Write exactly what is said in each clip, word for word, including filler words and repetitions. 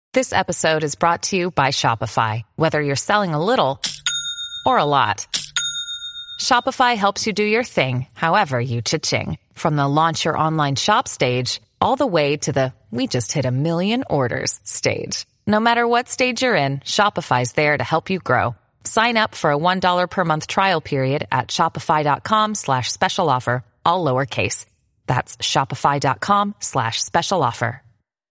This episode is brought to you by Shopify. Whether you're selling a little or a lot, Shopify helps you do your thing, however you cha-ching. From the launch your online shop stage, all the way to the we just hit a million orders stage. No matter what stage you're in, Shopify's there to help you grow. Sign up for a one dollar per month trial period at shopify.com slash special offer, all lowercase. That's shopify.com slash special offer.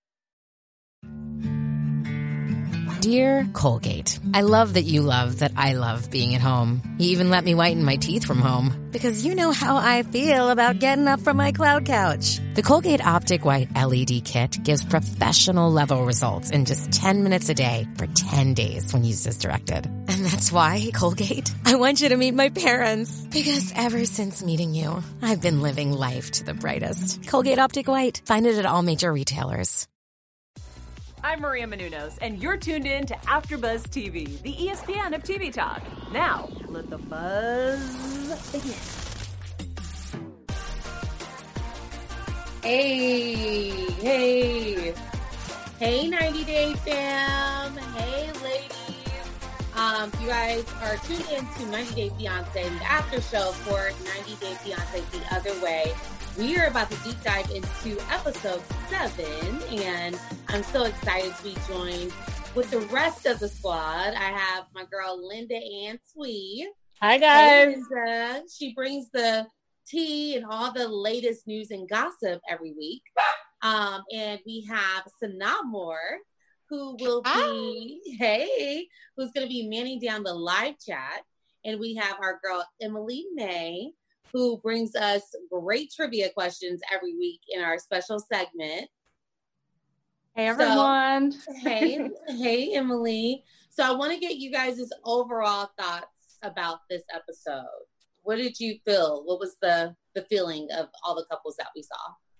Dear Colgate, I love that you love that I love being at home. You even let me whiten my teeth from home. Because you know how I feel about getting up from my cloud couch. The Colgate Optic White L E D kit gives professional level results in just ten minutes a day for ten days when used as directed. And that's why, Colgate, I want you to meet my parents. Because ever since meeting you, I've been living life to the brightest. Colgate Optic White. Find it at all major retailers. I'm Maria Menounos, and you're tuned in to AfterBuzz T V, the E S P N of T V talk. Now, let the buzz begin. Hey, hey, hey, ninety Day fam. Hey, ladies. Um, you guys are tuned in to ninety Day Fiancé, the after show for ninety Day Fiancé The Other Way. We are about to deep dive into episode seven, and I'm so excited to be joined with the rest of the squad. I have my girl, Linda Ann Twee. Hi, guys. Hey, Linda. She brings the tea and all the latest news and gossip every week. Um, and we have Sanaa Moore, who will be, Hi. hey, who's going to be manning down the live chat. And we have our girl, Emily May, who brings us great trivia questions every week in our special segment. Hey, everyone. So, hey, hey, Emily. So I want to get you guys' overall thoughts about this episode. What did you feel? What was the, the feeling of all the couples that we saw?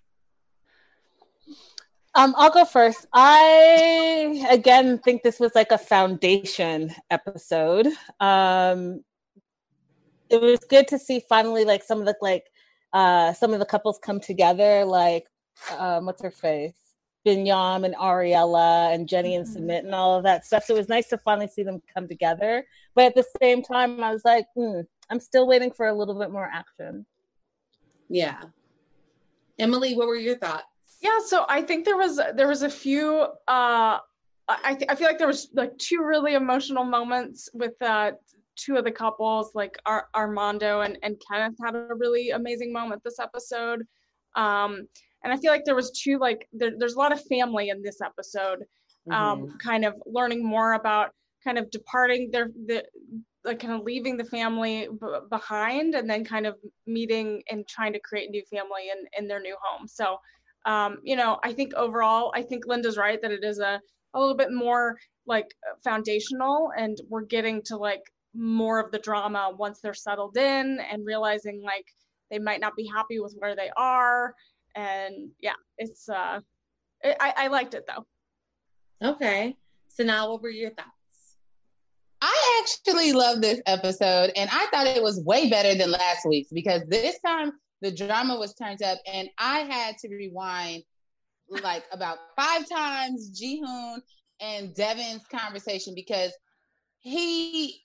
Um, I'll go first. I, again, think this was like a foundation episode. Um, It was good to see finally, like some of the like uh, some of the couples come together, like um, what's her face, Binyam and Ariella and Jenny and Sumit and all of that stuff. So it was nice to finally see them come together. But at the same time, I was like, hmm, I'm still waiting for a little bit more action. Yeah, Emily, what were your thoughts? Yeah, so I think there was there was a few. Uh, I th- I feel like there was like two really emotional moments with uh, two of the couples, like Ar- Armando and, and Kenneth had a really amazing moment this episode. Um, and I feel like there was two, like, there, there's a lot of family in this episode, um, mm-hmm. kind of learning more about kind of departing their, the, like kind of leaving the family b- behind and then kind of meeting and trying to create a new family in, in their new home. So, um, you know, I think overall, I think Linda's right that it is a, a little bit more like foundational, and we're getting to like more of the drama once they're settled in and realizing like they might not be happy with where they are. And yeah, it's uh it, I, I liked it though. Okay, so now what were your thoughts? I actually love this episode, and I thought it was way better than last week's because this time the drama was turned up, and I had to rewind like about five times Ji-hoon and Devin's conversation because he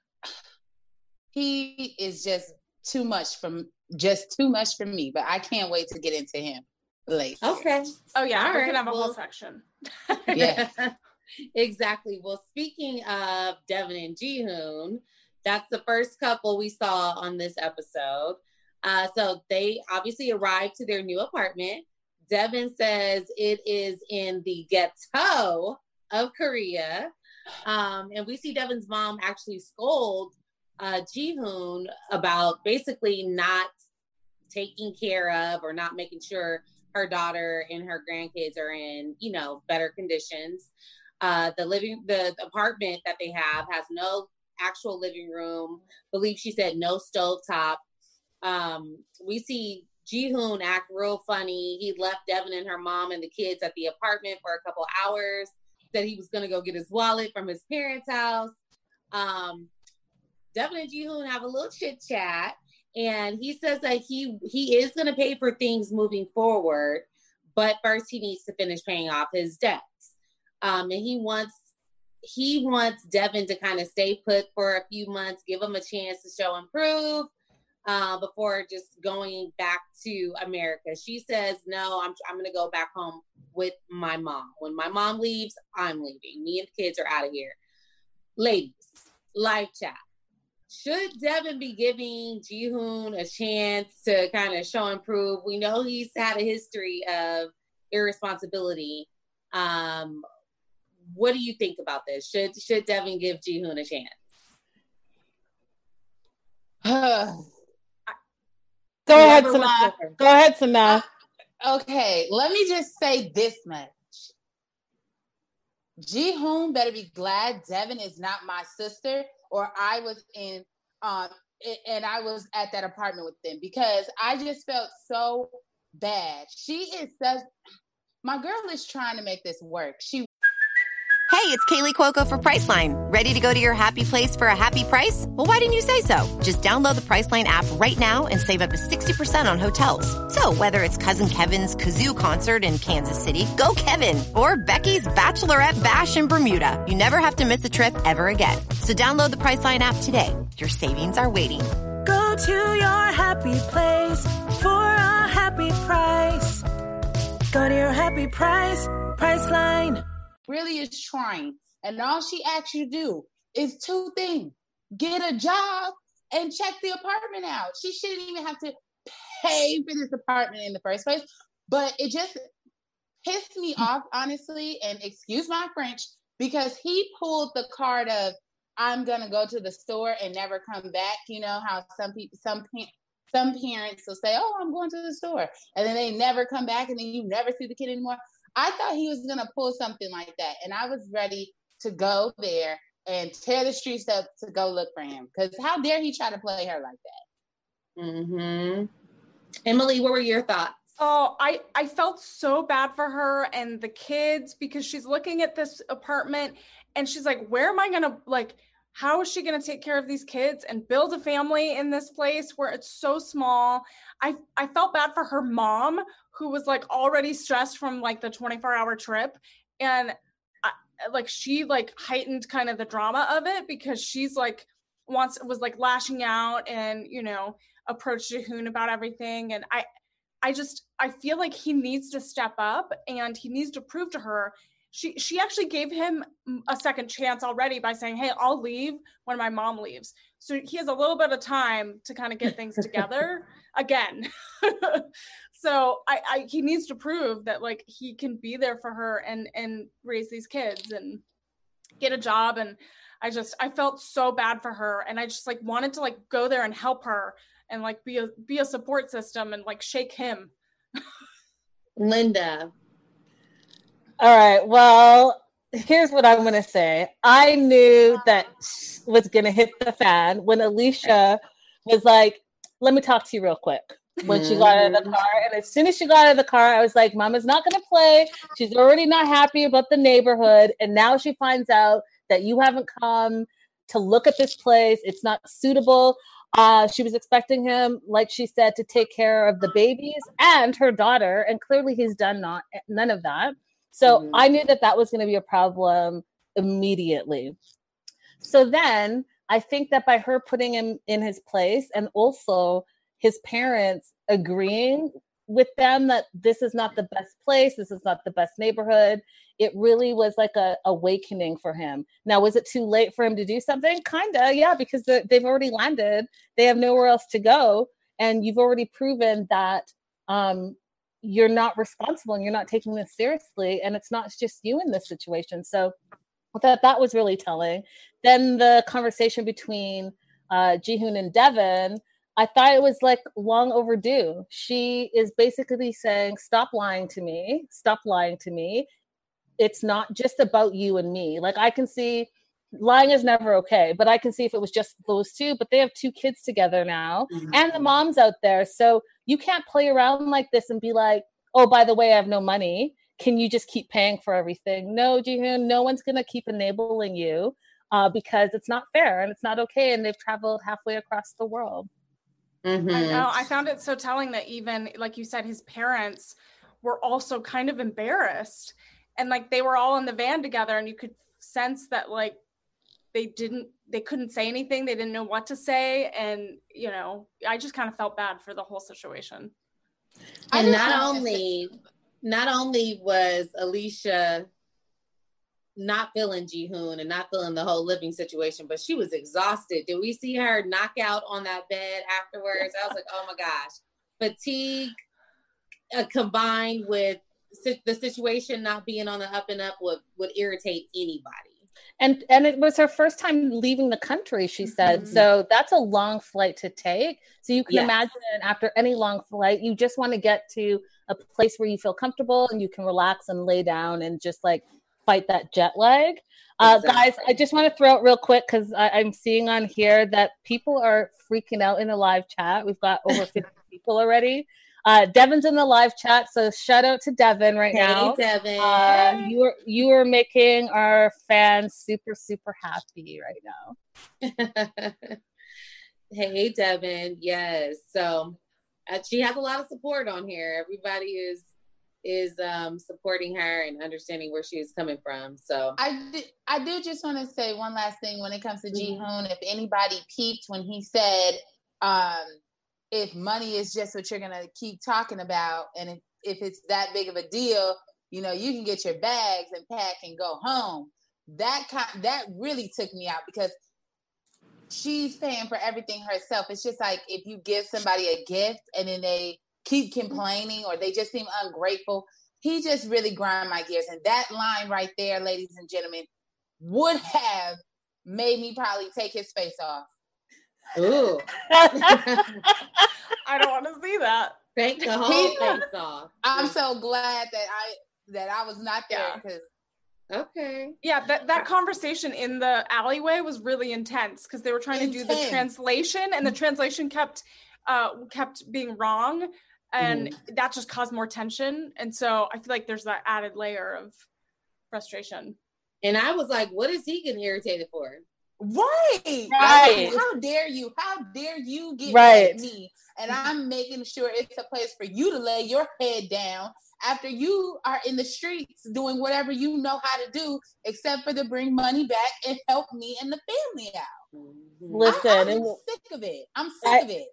He is just too much from just too much for me, but I can't wait to get into him later. Okay. Oh yeah, all we right. can have a well, whole section. Yeah, exactly. Well, speaking of Devin and Ji-hoon, that's the first couple we saw on this episode. Uh, so they obviously arrived to their new apartment. Devin says it is in the ghetto of Korea. Um, and we see Devin's mom actually scold uh, Ji-hoon about basically not taking care of or not making sure her daughter and her grandkids are in, you know, better conditions. Uh, the living, the apartment that they have has no actual living room. Believe she said no stovetop. Um, we see Ji-hoon act real funny. He left Devin and her mom and the kids at the apartment for a couple hours. Said he was going to go get his wallet from his parents' house. Um, Devin and Ji-hoon have a little chit chat, and he says that he he is going to pay for things moving forward, but first he needs to finish paying off his debts. Um, and he wants he wants Devin to kind of stay put for a few months, give him a chance to show and prove uh, before just going back to America. She says, no, I'm I'm going to go back home with my mom. When my mom leaves, I'm leaving. Me and the kids are out of here. Ladies, live chat. Should Devin be giving Jihoon a chance to kind of show and prove? We know he's had a history of irresponsibility. Um, what do you think about this? Should should Devin give Jihoon a chance? Go ahead, Sana. Go ahead, Sana. Uh, okay, let me just say this much. Jihoon better be glad Devin is not my sister, or I was in, um, and I was at that apartment with them, because I just felt so bad. She is such, my girl is trying to make this work. She. Hey, it's Kaylee Cuoco for Priceline. Ready to go to your happy place for a happy price? Well, why didn't you say so? Just download the Priceline app right now and save up to sixty percent on hotels. So whether it's Cousin Kevin's Kazoo Concert in Kansas City, go Kevin, or Becky's Bachelorette Bash in Bermuda, you never have to miss a trip ever again. So download the Priceline app today. Your savings are waiting. Go to your happy place for a happy price. Go to your happy price, Priceline. Really is trying, and all she asks you to do is two things: get a job and check the apartment out. She shouldn't even have to pay for this apartment in the first place. But it just pissed me off, honestly, and excuse my French, because he pulled the card of, I'm gonna go to the store and never come back. You know how some people, some some parents will say, oh, I'm going to the store, and then they never come back, and then you never see the kid anymore. I thought he was going to pull something like that. And I was ready to go there and tear the streets up to go look for him. Because how dare he try to play her like that? Mm-hmm. Emily, what were your thoughts? Oh, I, I felt so bad for her and the kids, because she's looking at this apartment and she's like, where am I going to, like, how is she going to take care of these kids and build a family in this place where it's so small? I, I felt bad for her mom, who was like already stressed from like the twenty-four hour trip. And I, like, she like heightened kind of the drama of it, because she's like, wants, was like lashing out and, you know, approached Jihoon about everything. And I, I just, I feel like he needs to step up and he needs to prove to her. She she actually gave him a second chance already by saying, hey, I'll leave when my mom leaves. So he has a little bit of time to kind of get things together again. So I, I he needs to prove that like he can be there for her and and raise these kids and get a job. And I just I felt so bad for her, and I just like wanted to like go there and help her and like be a be a support system and like shake him. Linda. All right. Well, here's what I'm going to say. I knew that was going to hit the fan when Alicia was like, let me talk to you real quick. When mm-hmm. she got out of the car. And as soon as she got out of the car, I was like, Mama's not going to play. She's already not happy about the neighborhood. And now she finds out that you haven't come to look at this place. It's not suitable. Uh, she was expecting him, like she said, to take care of the babies and her daughter. And clearly he's done not none of that. So mm-hmm. I knew that that was going to be a problem immediately. So then I think that by her putting him in his place, and also his parents agreeing with them that this is not the best place, this is not the best neighborhood, it really was like a awakening for him. Now, was it too late for him to do something? Kinda, yeah, because the, they've already landed. They have nowhere else to go. And you've already proven that um, you're not responsible and you're not taking this seriously. And it's not just you in this situation. So I thought that was really telling. Then the conversation between uh, Jihoon and Devin, I thought it was like long overdue. She is basically saying, stop lying to me. Stop lying to me. It's not just about you and me. Like, I can see lying is never okay, but I can see if it was just those two, but they have two kids together now mm-hmm. and the mom's out there. So you can't play around like this and be like, oh, by the way, I have no money. Can you just keep paying for everything? No, Jihoon, no one's going to keep enabling you uh, because it's not fair and it's not okay. And they've traveled halfway across the world. Mm-hmm. I know. I found it so telling that even, like you said, his parents were also kind of embarrassed. and like they were all in the van together, and you could sense that like they didn't, they couldn't say anything. They didn't know what to say. And, you know, I just kind of felt bad for the whole situation. And not only, not only was Alicia not feeling Jihoon and not feeling the whole living situation, but she was exhausted. Did we see her knock out on that bed afterwards? I was like, oh my gosh. Fatigue uh, combined with si- the situation not being on the up and up would, would irritate anybody. And and it was her first time leaving the country, she said. Mm-hmm. So that's a long flight to take. So you can yes. imagine after any long flight, you just want to get to a place where you feel comfortable and you can relax and lay down and just like fight that jet lag. Uh, exactly. Guys, I just want to throw out real quick because I'm seeing on here that people are freaking out in the live chat. We've got over fifty people already. Uh, Devin's in the live chat, so shout out to Devin right hey, now. Devin. Uh, you are you are making our fans super super happy right now. Hey, Devin. Yes, so uh, she has a lot of support on here. Everybody is is um, supporting her and understanding where she is coming from. So I do, I do just want to say one last thing when it comes to mm-hmm. Jihoon. If anybody peeped when he said, um, if money is just what you're going to keep talking about, and if, if it's that big of a deal, you know, you can get your bags and pack and go home. That kind, that really took me out because she's paying for everything herself. It's just like if you give somebody a gift and then they keep complaining or they just seem ungrateful, he just really grind my gears. And that line right there, ladies and gentlemen, would have made me probably take his face off. Ooh. I don't want to see that. Take the whole face off. I'm so glad that I that I was not there because yeah. Okay. Yeah, that, that conversation in the alleyway was really intense because they were trying intense. to do the translation and the translation kept uh kept being wrong. And mm. that just caused more tension. And so I feel like there's that added layer of frustration. And I was like, what is he getting irritated for? Right. Right. Like, how dare you? How dare you get right. at me? And I'm making sure it's a place for you to lay your head down after you are in the streets doing whatever you know how to do, except for to bring money back and help me and the family out. Listen. I, I'm sick of it. I'm sick I, of it.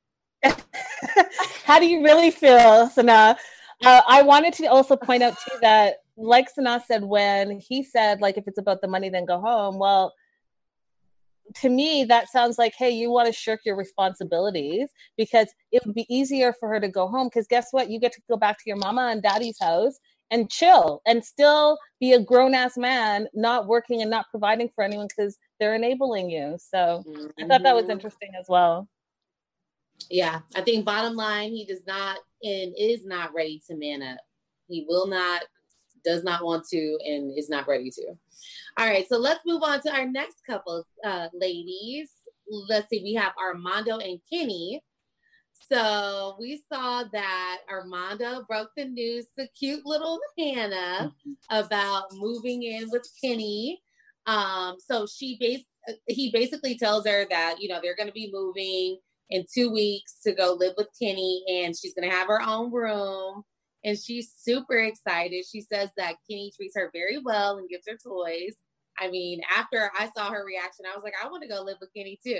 How do you really feel, Sana? Uh, I wanted to also point out too that, like Sana said, when he said, like, if it's about the money, then go home. Well, to me, that sounds like, hey, you want to shirk your responsibilities because it would be easier for her to go home. Because guess what? You get to go back to your mama and daddy's house and chill and still be a grown ass man, not working and not providing for anyone because they're enabling you. So mm-hmm. I thought that was interesting as well. Yeah, I think bottom line, he does not and is not ready to man up. He will not, does not want to, and is not ready to. All right, so let's move on to our next couple, uh, ladies. Let's see, we have Armando and Kenny. So we saw that Armando broke the news to cute little Hannah about moving in with Kenny. Um, so she bas- he basically tells her that, you know, they're going to be moving in two weeks to go live with Kenny, and she's going to have her own room. And she's super excited. She says that Kenny treats her very well and gives her toys. I mean, after I saw her reaction, I was like, I want to go live with Kenny too.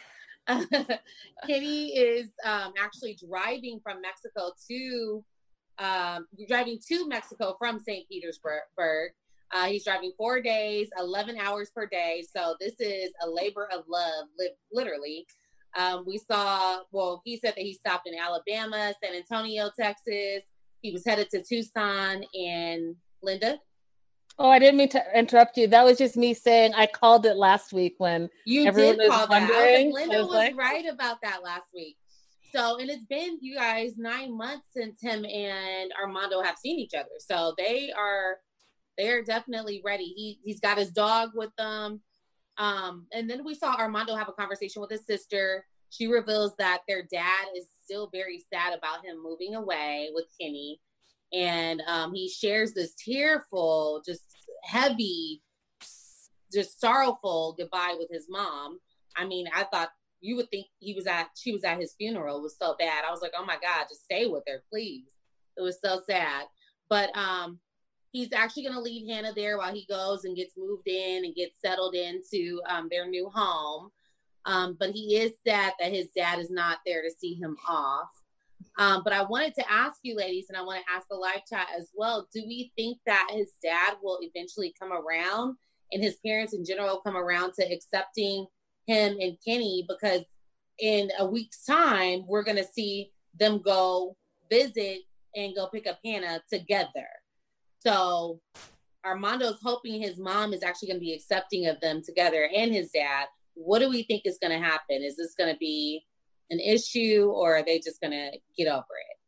Kenny is um, actually driving from Mexico to, um, driving to Mexico from Saint Petersburg. Uh, he's driving four days, eleven hours per day. So this is a labor of love, li- literally. Um, we saw, well, he said that he stopped in Alabama, San Antonio, Texas. He was headed to Tucson and Linda. Oh, I didn't mean to interrupt you. That was just me saying I called it last week when you everyone did was call wondering. That. I was like, Linda was was like... right about that last week. So, and it's been, you guys, nine months since him and Armando have seen each other. So they are, they are definitely ready. He he's got his dog with them. Um, and then we saw Armando have a conversation with his sister. She reveals that their dad is still very sad about him moving away with Kenny. And um, he shares this tearful, just heavy, just sorrowful goodbye with his mom. I mean, I thought you would think he was at, she was at his funeral. It was so bad. I was like, oh my God, just stay with her, please. It was so sad. But um, he's actually going to leave Hannah there while he goes and gets moved in and gets settled into um, their new home. Um, but he is sad that his dad is not there to see him off. Um, but I wanted to ask you, ladies, and I want to ask the live chat as well. Do we think that his dad will eventually come around, and his parents in general come around to accepting him and Kenny? Because in a week's time, we're going to see them go visit and go pick up Hannah together. So Armando's hoping his mom is actually going to be accepting of them together and his dad. What do we think is going to happen? Is this going to be an issue, or are they just going to get over it?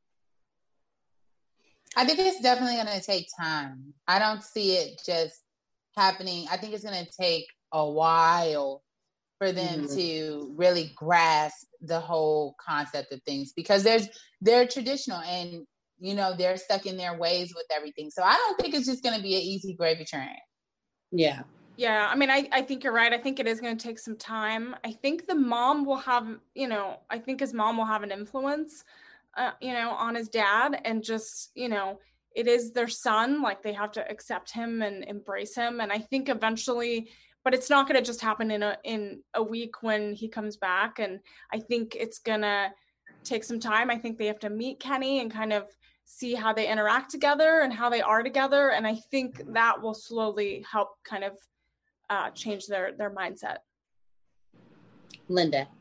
I think it's definitely going to take time. I don't see it just happening. I think it's going to take a while for them mm-hmm. to really grasp the whole concept of things, because there's they're traditional and, you know, they're stuck in their ways with everything. So I don't think it's just going to be an easy gravy train. Yeah. Yeah, I mean, I, I think you're right. I think it is going to take some time. I think the mom will have, you know, I think his mom will have an influence, uh, you know, on his dad, and just, you know, it is their son. Like, they have to accept him and embrace him. And I think eventually, but it's not going to just happen in a, in a week when he comes back. And I think it's going to take some time. I think they have to meet Kenny and kind of see how they interact together and how they are together. And I think that will slowly help kind of Uh, change their their mindset. Linda,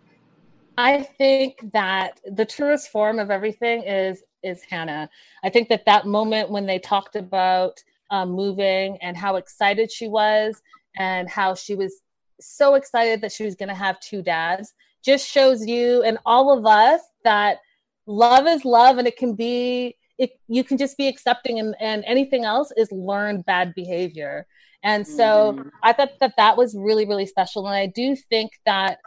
I think that the truest form of everything is is Hannah. I think that that moment when they talked about um, moving and how excited she was and how she was so excited that she was going to have two dads just shows you and all of us that love is love, and it can be it you can just be accepting, and, and anything else is learned bad behavior. And so mm-hmm. I thought that that was really, really special. And I do think that,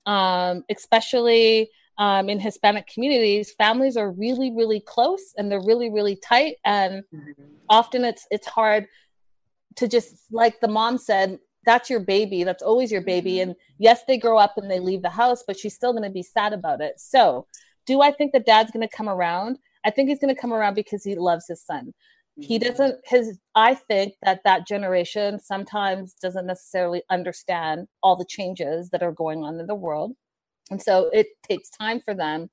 um, especially um, in Hispanic communities, families are really, really close, and they're really, really tight. And mm-hmm. often it's it's hard to just, like the mom said, that's your baby. That's always your baby. Mm-hmm. And yes, they grow up and they leave the house, but she's still going to be sad about it. So do I think that dad's going to come around? I think he's going to come around because he loves his son. He doesn't, his, I think that that generation sometimes doesn't necessarily understand all the changes that are going on in the world. And so it takes time for them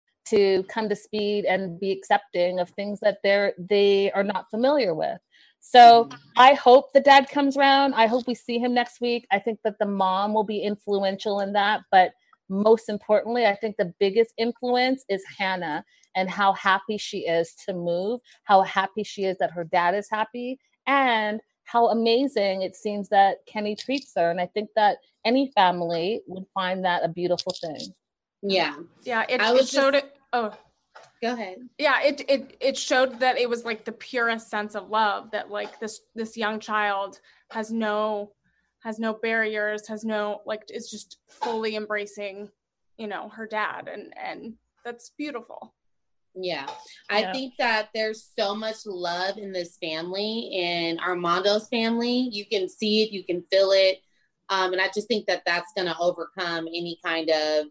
to come to speed and be accepting of things that they're, they are not familiar with. So mm-hmm. I hope the dad comes around. I hope we see him next week. I think that the mom will be influential in that. But most importantly, I think the biggest influence is Hannah, and how happy she is to move, how happy she is that her dad is happy, and how amazing it seems that Kenny treats her. And I think that any family would find that a beautiful thing. Yeah. Yeah, it, I it showed just... it. Oh, go ahead. Yeah, it it it showed that it was like the purest sense of love, that like this this young child has no has no barriers, has no, like, is just fully embracing, you know, her dad. And, and that's beautiful. Yeah. I yeah. think that there's so much love in this family, in Armando's family. You can see it, you can feel it. Um, and I just think that that's going to overcome any kind of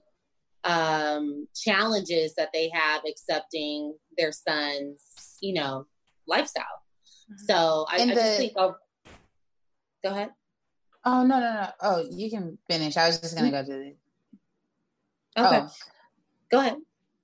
um, challenges that they have accepting their son's, you know, lifestyle. Mm-hmm. So I, I the, just think, oh, go ahead. Oh, no, no, no. Oh, you can finish. I was just going to go to the. Okay. Oh. Go ahead.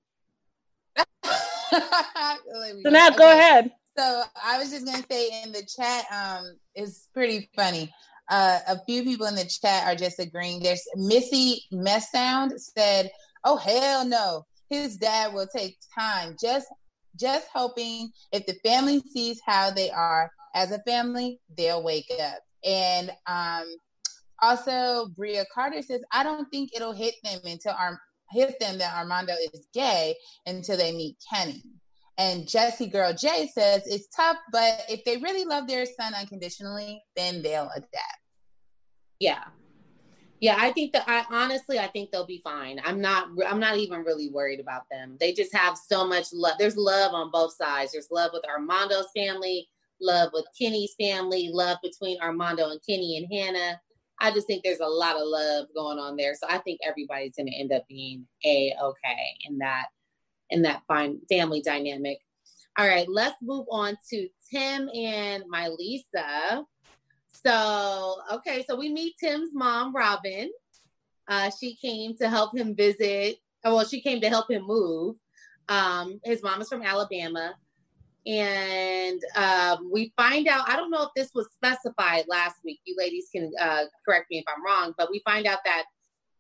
So now, okay. Go ahead. So I was just gonna say, in the chat, um, it's pretty funny. Uh, a few people in the chat are just agreeing. There's Missy Mess Sound said, "Oh hell no, his dad will take time. Just, just hoping if the family sees how they are as a family, they'll wake up." And um, also Bria Carter says, "I don't think it'll hit them until our." hit them that Armando is gay until they meet Kenny." And Jessie Girl J says, "It's tough, but if they really love their son unconditionally, then they'll adapt." Yeah. Yeah, I think that I honestly, I think they'll be fine. I'm not, I'm not even really worried about them. They just have so much love. There's love on both sides. There's love with Armando's family, love with Kenny's family, love between Armando and Kenny and Hannah. I just think there's a lot of love going on there. So I think everybody's going to end up being a okay in that, in that fine family dynamic. All right, let's move on to Tim and Milisa. So, okay, so we meet Tim's mom, Robin. Uh, she came to help him visit. Oh, well, she came to help him move. Um, his mom is from Alabama. And um, we find out, I don't know if this was specified last week. You ladies can uh, correct me if I'm wrong, but we find out that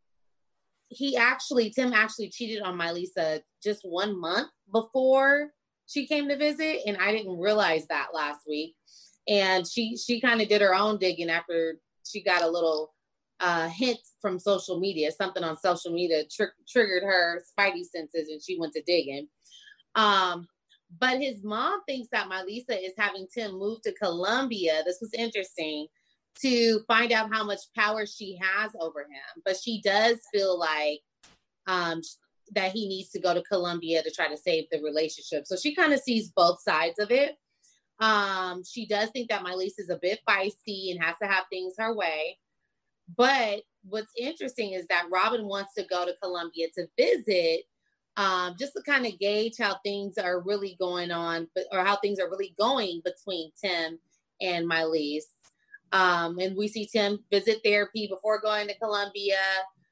he actually, Tim actually cheated on Milisa just one month before she came to visit. And I didn't realize that last week. And she, she kind of did her own digging after she got a little uh, hint from social media. Something on social media tr- triggered her spidey senses and she went to digging. Um, But his mom thinks that Milisa is having Tim move to Colombia. This was interesting to find out how much power she has over him. But she does feel like um, that he needs to go to Colombia to try to save the relationship. So she kind of sees both sides of it. Um, she does think that Milisa is a bit feisty and has to have things her way. But what's interesting is that Robin wants to go to Colombia to visit, Um, just to kind of gauge how things are really going on, but or how things are really going between Tim and Milisa. Um, and we see Tim visit therapy before going to Colombia.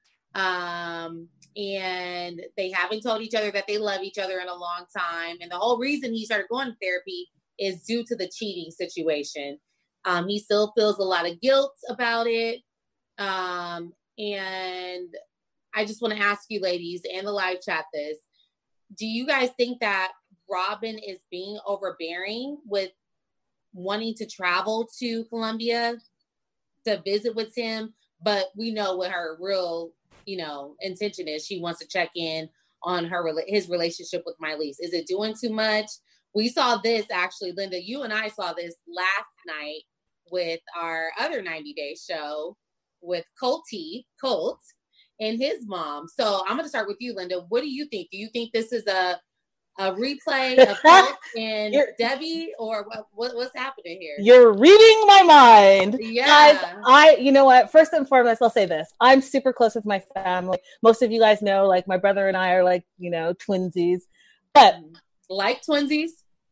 Um, and they haven't told each other that they love each other in a long time. And the whole reason he started going to therapy is due to the cheating situation. Um, he still feels a lot of guilt about it. Um, and I just want to ask you ladies and the live chat this. Do you guys think that Robin is being overbearing with wanting to travel to Colombia to visit with him? But we know what her real, you know, intention is. She wants to check in on her his relationship with Milisa. Is it doing too much? We saw this actually, Linda, you and I saw this last night with our other ninety day show with Colty, Colt, and his mom. So I'm going to start with you, Linda. What do you think? Do you think this is a a replay of Colt and Debbie, or what, what what's happening here? You're reading my mind. Yeah. Guys, I, you know what? First and foremost, I'll say this. I'm super close with my family. Most of you guys know, like, my brother and I are, like, you know, twinsies. But like twinsies?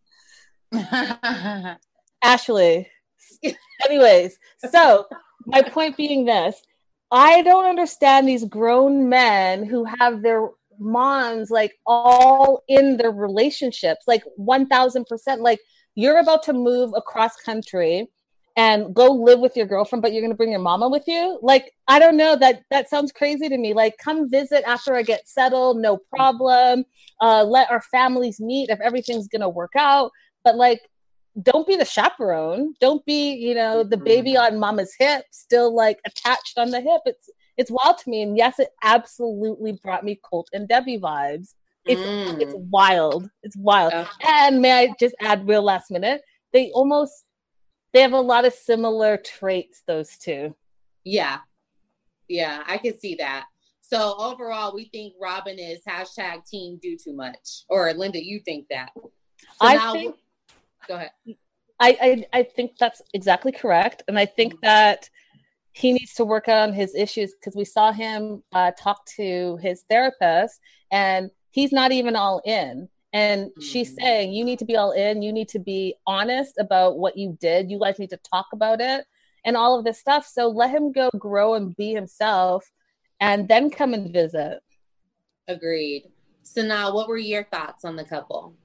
Ashley. Anyways, so my point being this. I don't understand these grown men who have their moms like all in their relationships, like one thousand percent. Like, you're about to move across country and go live with your girlfriend, but you're going to bring your mama with you. Like, I don't know, that that sounds crazy to me. Like, come visit after I get settled, no problem. Uh, let our families meet if everything's going to work out. But like, don't be the chaperone. Don't be, you know, the baby on mama's hip, still like attached on the hip. It's it's wild to me. And yes, it absolutely brought me Colt and Debbie vibes. It's mm. it's wild. It's wild. Okay. And may I just add real last minute, they almost they have a lot of similar traits, those two. Yeah. Yeah, I can see that. So overall, we think Robin is hashtag team do too much. Or Linda, you think that? So I now, think go ahead. I, I I think that's exactly correct. And I think that he needs to work on his issues, because we saw him uh, talk to his therapist and he's not even all in. And mm-hmm. she's saying, you need to be all in. You need to be honest about what you did. You guys need to talk about it and all of this stuff. So let him go grow and be himself and then come and visit. Agreed. So now, what were your thoughts on the couple?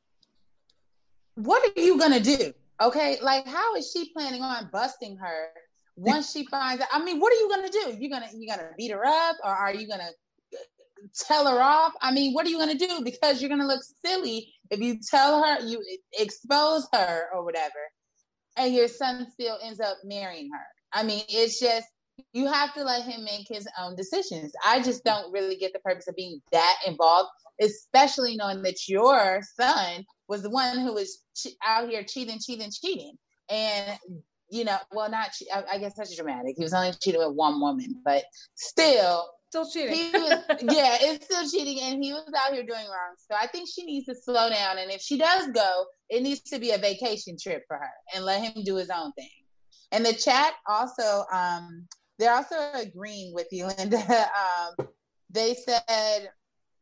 What are you going to do? Okay. Like, how is she planning on busting her once she finds out? I mean, what are you going to do? You're going to, you're going to beat her up, or are you going to tell her off? I mean, what are you going to do? Because you're going to look silly if you tell her, you expose her or whatever, and your son still ends up marrying her. I mean, it's just, you have to let him make his own decisions. I just don't really get the purpose of being that involved, especially knowing that your son was the one who was che- out here cheating, cheating, cheating. And, you know, well, not, che- I, I guess that's dramatic. He was only cheating with one woman, but still. Still cheating. He was, yeah, it's still cheating, and he was out here doing wrong. So I think she needs to slow down. And if she does go, it needs to be a vacation trip for her and let him do his own thing. And the chat also, um, they're also agreeing with you, Linda. um, they said,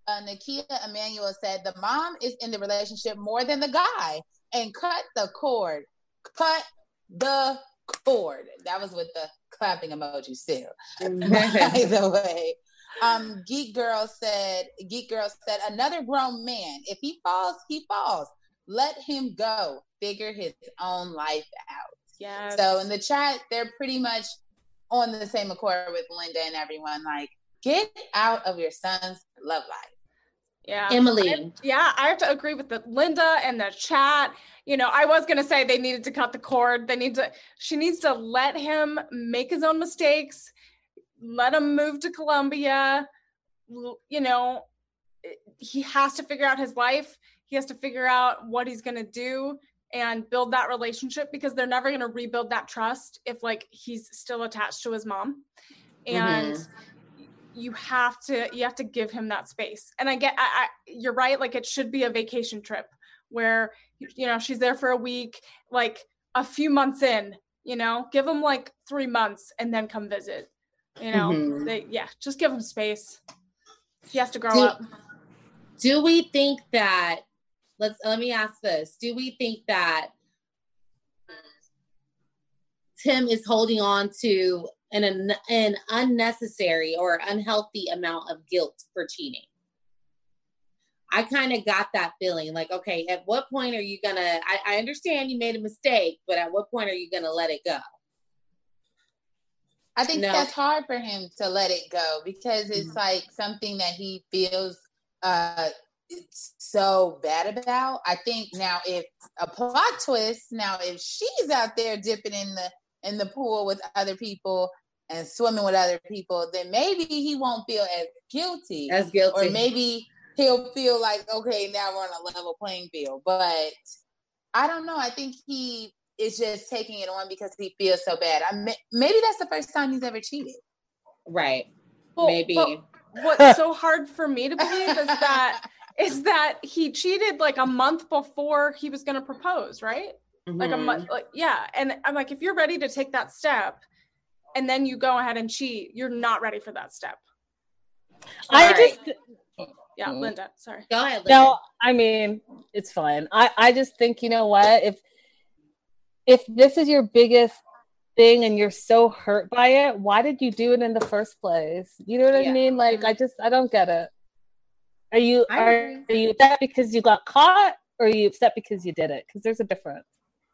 uh, Nikita Emmanuel said the mom is in the relationship more than the guy, and cut the cord. Cut the cord. That was with the clapping emoji still. By the way. Um, Geek Girl said, Geek Girl said, another grown man. If he falls, he falls. Let him go. Figure his own life out. Yes. So in the chat, they're pretty much on the same accord with Linda and everyone. Like, get out of your son's love life. Yeah. Emily. I, yeah, I have to agree with the Linda and the chat. You know, I was going to say they needed to cut the cord. They need to, she needs to let him make his own mistakes. Let him move to Colombia. You know, he has to figure out his life. He has to figure out what he's going to do and build that relationship, because they're never going to rebuild that trust if like he's still attached to his mom. And mm-hmm. you have to, you have to give him that space. And I get, I, I, you're right. Like it should be a vacation trip where, you know, she's there for a week, like a few months in, you know, give him like three months and then come visit, you know, mm-hmm. they, yeah, just give him space. He has to grow do, up. Do we think that, let's, let me ask this. Do we think that Tim is holding on to an, an unnecessary or unhealthy amount of guilt for cheating? I kind of got that feeling like, okay, at what point are you going to, I understand you made a mistake, but at what point are you going to let it go? I think no. that's hard for him to let it go because it's mm-hmm. like something that he feels uh, so bad about. I think now if a plot twist, now if she's out there dipping in the in the pool with other people and swimming with other people, then maybe he won't feel as guilty. As guilty. Or maybe he'll feel like, okay, now we're on a level playing field. But I don't know. I think he is just taking it on because he feels so bad. I may, maybe that's the first time he's ever cheated. Right. Well, maybe. What's so hard for me to believe is that is that he cheated like a month before he was going to propose, right? Mm-hmm. Like a month, like, yeah. And I'm like, if you're ready to take that step and then you go ahead and cheat, you're not ready for that step. I right. just, yeah, Linda, sorry. Go ahead, Linda. No, I mean, it's fine. I, I just think, you know what, if, if this is your biggest thing and you're so hurt by it, why did you do it in the first place? You know what yeah. I mean? Like, I just, I don't get it. Are you, are, are you upset because you got caught, or are you upset because you did it? Because there's a difference.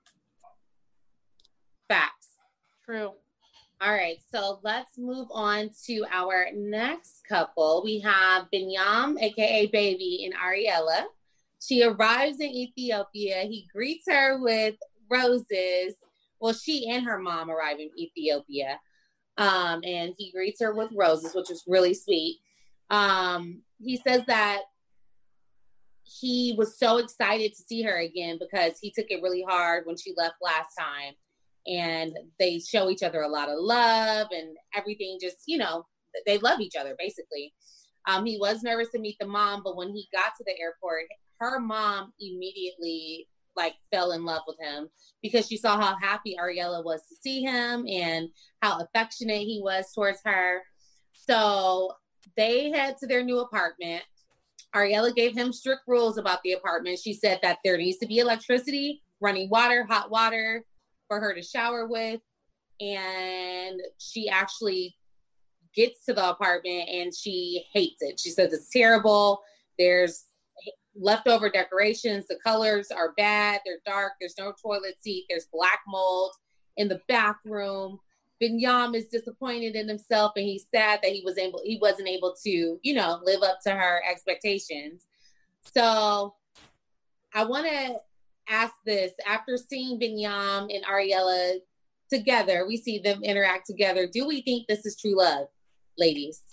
Facts. True. All right, so let's move on to our next couple. We have Binyam, aka Baby, and Ariella. She arrives in Ethiopia. He greets her with roses. Well, she and her mom arrive in Ethiopia. Um, and he greets her with roses, which is really sweet. Um, he says that he was so excited to see her again because he took it really hard when she left last time. And they show each other a lot of love and everything, just, you know, they love each other, basically. Um, he was nervous to meet the mom, but when he got to the airport, her mom immediately, like, fell in love with him because she saw how happy Ariella was to see him and how affectionate he was towards her. So they head to their new apartment. Ariella gave him strict rules about the apartment. She said that there needs to be electricity, running water, hot water, for her to shower with. And she actually gets to the apartment and she hates it. She says it's terrible. There's leftover decorations. The colors are bad. They're dark. There's no toilet seat. There's black mold in the bathroom. Binyam is disappointed in himself and he's sad that he was able, he wasn't able to, you know, live up to her expectations. So I want to ask this, after seeing Binyam and Ariella together, we see them interact together. Do we think this is true love, ladies?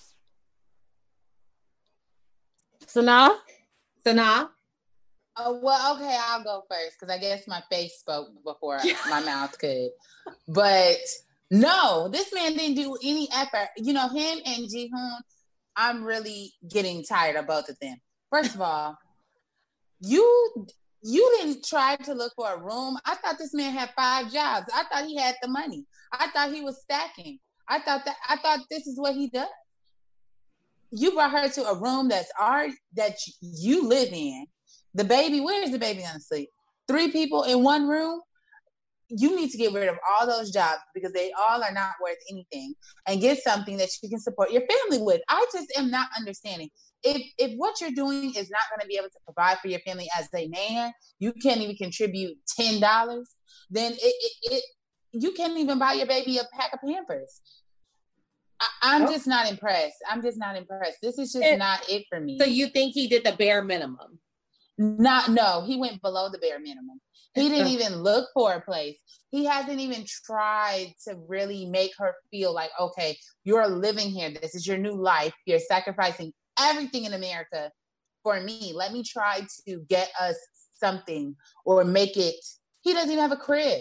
Sana? Sana? Oh, well, okay, I'll go first because I guess my face spoke before my mouth could. But no, this man didn't do any effort. You know, him and Jihoon, I'm really getting tired of both of them. First of all, you... You didn't try to look for a room. I thought this man had five jobs. I thought he had the money. I thought he was stacking. I thought that I thought this is what he does. you brought her to a room that's our that you live in. The baby, where is the baby gonna sleep? Three people in one room? You need to get rid of all those jobs because they all are not worth anything, and get something that you can support your family with. I just am not understanding. If if what you're doing is not going to be able to provide for your family as a man, you can't even contribute ten dollars, then it, it, it you can't even buy your baby a pack of Pampers. I, I'm oh. just not impressed. I'm just not impressed. This is just it, not it for me. So you think he did the bare minimum? Not, no, he went below the bare minimum. He didn't even look for a place. He hasn't even tried to really make her feel like, okay, you're living here. This is your new life. You're sacrificing everything in America for me. Let me try to get us something or make it. He doesn't even have a crib.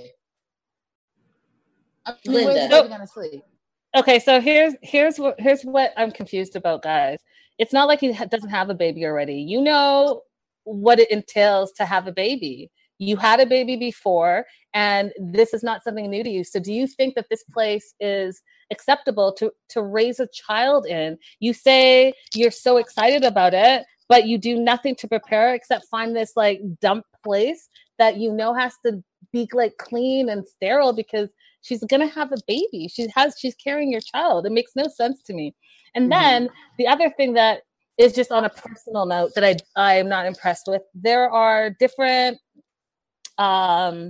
I mean, Linda. where's he gonna sleep? Okay, so here's here's what here's what I'm confused about, guys. It's not like he ha- doesn't have a baby already. You know what it entails to have a baby. You had a baby before, and this is not something new to you. So do you think that this place is acceptable to, to raise a child in? You say you're so excited about it, but you do nothing to prepare except find this like dump place that you know has to be like clean and sterile because she's going to have a baby. She has, she's carrying your child. It makes no sense to me. And mm-hmm. then the other thing that is just on a personal note that I, I am not impressed with, there are different Um,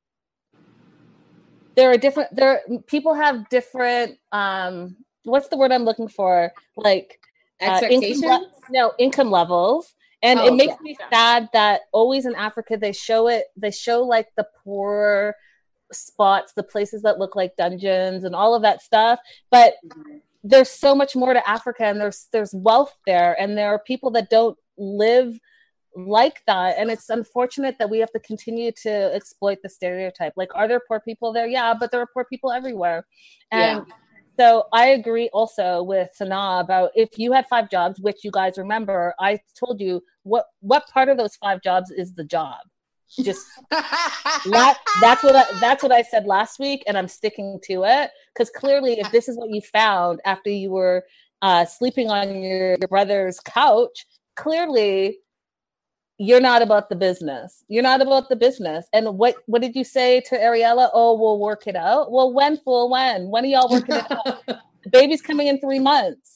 there are different, there, people have different, um, what's the word I'm looking for? Like, uh, income, le- no, income levels. And oh, it makes yeah. me sad that always in Africa, they show it, they show like the poor spots, the places that look like dungeons and all of that stuff. But mm-hmm. there's so much more to Africa, and there's, there's wealth there. And there are people that don't live like that, and it's unfortunate that we have to continue to exploit the stereotype. Like, are there poor people there? Yeah, but there are poor people everywhere. And yeah. so I agree also with Sanaa about if you had five jobs, which you guys remember, I told you what what part of those five jobs is the job. Just la- that's what I, that's what I said last week, and I'm sticking to it, because clearly if this is what you found after you were uh, sleeping on your, your brother's couch, clearly you're not about the business. You're not about the business. And what, what did you say to Ariella? Oh, we'll work it out. Well, when, fool, when? When are y'all working it out? The baby's coming in three months.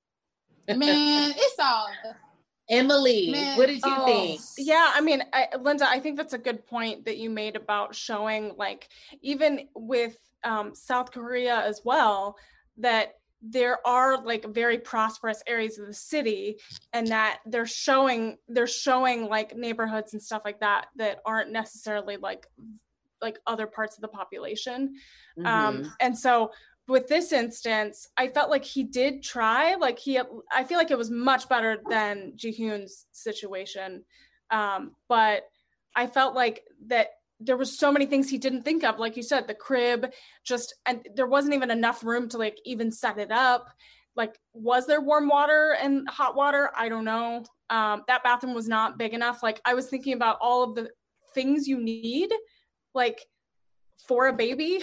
Man, it's all... Emily, Man. What did you oh. think? Yeah, I mean, I, Linda, I think that's a good point that you made about showing, like, even with um, South Korea as well, that there are like very prosperous areas of the city, and that they're showing they're showing like neighborhoods and stuff like that that aren't necessarily like like other parts of the population. Mm-hmm. Um, and so with this instance, I felt like he did try, like he, I feel like it was much better than Ji-hoon's situation. Um, but I felt like that there was so many things he didn't think of, like you said, the crib, just, and there wasn't even enough room to like even set it up. Like, was there warm water and hot water? I don't know. Um, that bathroom was not big enough. Like, I was thinking about all of the things you need, like for a baby,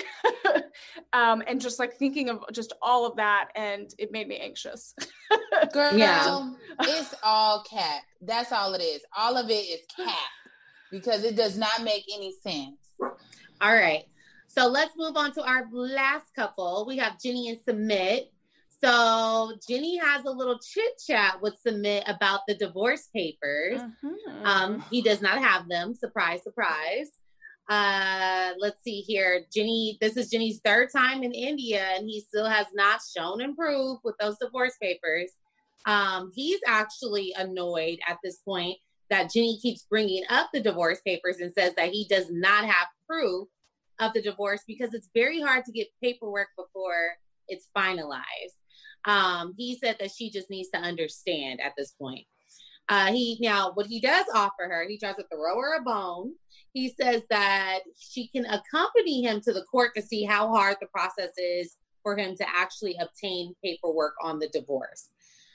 um, and just like thinking of just all of that, and it made me anxious. Girl, yeah. It's all cap. That's all it is. All of it is cap. Because it does not make any sense. All right. So let's move on to our last couple. We have Jenny and Sumit. So Jenny has a little chit chat with Sumit about the divorce papers. Mm-hmm. Um, he does not have them. Surprise, surprise. Uh, let's see here. Jenny, this is Jenny's third time in India, and he still has not shown and proved with those divorce papers. Um, he's actually annoyed at this point that Jenny keeps bringing up the divorce papers and says that he does not have proof of the divorce because it's very hard to get paperwork before it's finalized. Um, he said that she just needs to understand at this point. Uh, he now, what he does offer her, he tries to throw her a bone. He says that she can accompany him to the court to see how hard the process is for him to actually obtain paperwork on the divorce.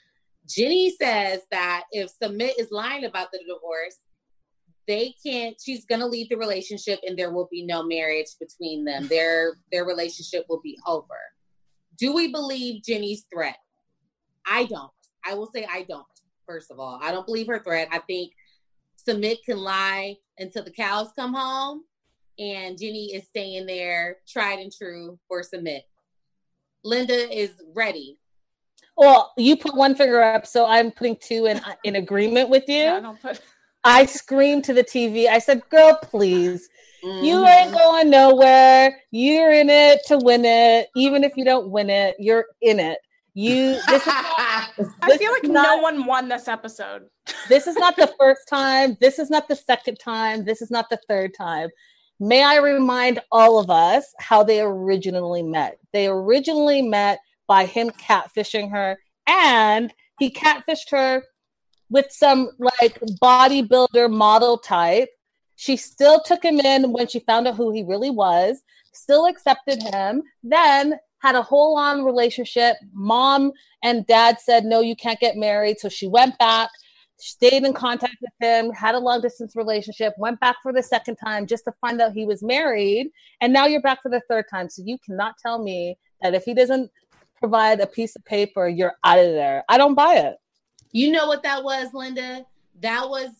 Jenny says that if Sumit is lying about the divorce, they can't, she's going to leave the relationship and there will be no marriage between them. Their, their relationship will be over. Do we believe Jenny's threat? I don't. I will say I don't, first of all. I don't believe her threat. I think Sumit can lie until the cows come home, and Jenny is staying there, tried and true for Sumit. Linda is ready. Well, you put one finger up, so I'm putting two in in agreement with you. Yeah, don't put... I screamed to the T V. I said, girl, please. Mm-hmm. You ain't going nowhere. You're in it to win it. Even if you don't win it, you're in it. You. This is not, this I feel like not, no one won this episode. This is not the first time. This is not the second time. This is not the third time. May I remind all of us how they originally met? They originally met by him catfishing her, and he catfished her with some like bodybuilder model type. She still took him in when she found out who he really was, still accepted him, then had a whole on relationship. Mom and dad said, no, you can't get married. So she went back, stayed in contact with him, had a long distance relationship, went back for the second time just to find out he was married. And now you're back for the third time. So you cannot tell me that if he doesn't provide a piece of paper, you're out of there. I don't buy it. You know what that was, Linda? That was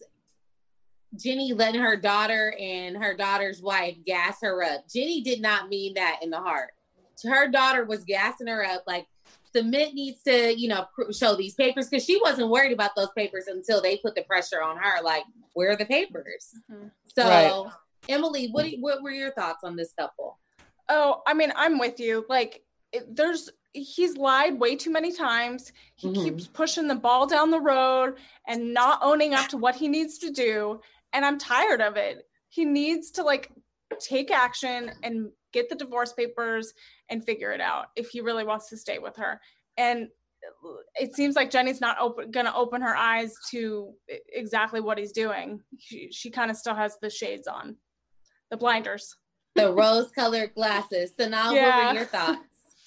Jenny letting her daughter and her daughter's wife gas her up. Jenny did not mean that in the heart. Her daughter was gassing her up like, Sumit needs to, you know, pr- show these papers, because she wasn't worried about those papers until they put the pressure on her. Like, where are the papers? Mm-hmm. So, right. Emily, what what were your thoughts on this couple? Oh, I mean, I'm with you. Like, it, there's he's lied way too many times. He mm-hmm. keeps pushing the ball down the road and not owning up to what he needs to do. And I'm tired of it. He needs to like take action and get the divorce papers and figure it out if he really wants to stay with her. And it seems like Jenny's not open, gonna open her eyes to exactly what he's doing. She, she kind of still has the shades on, the blinders. The rose-colored glasses. So now yeah. What were your thoughts?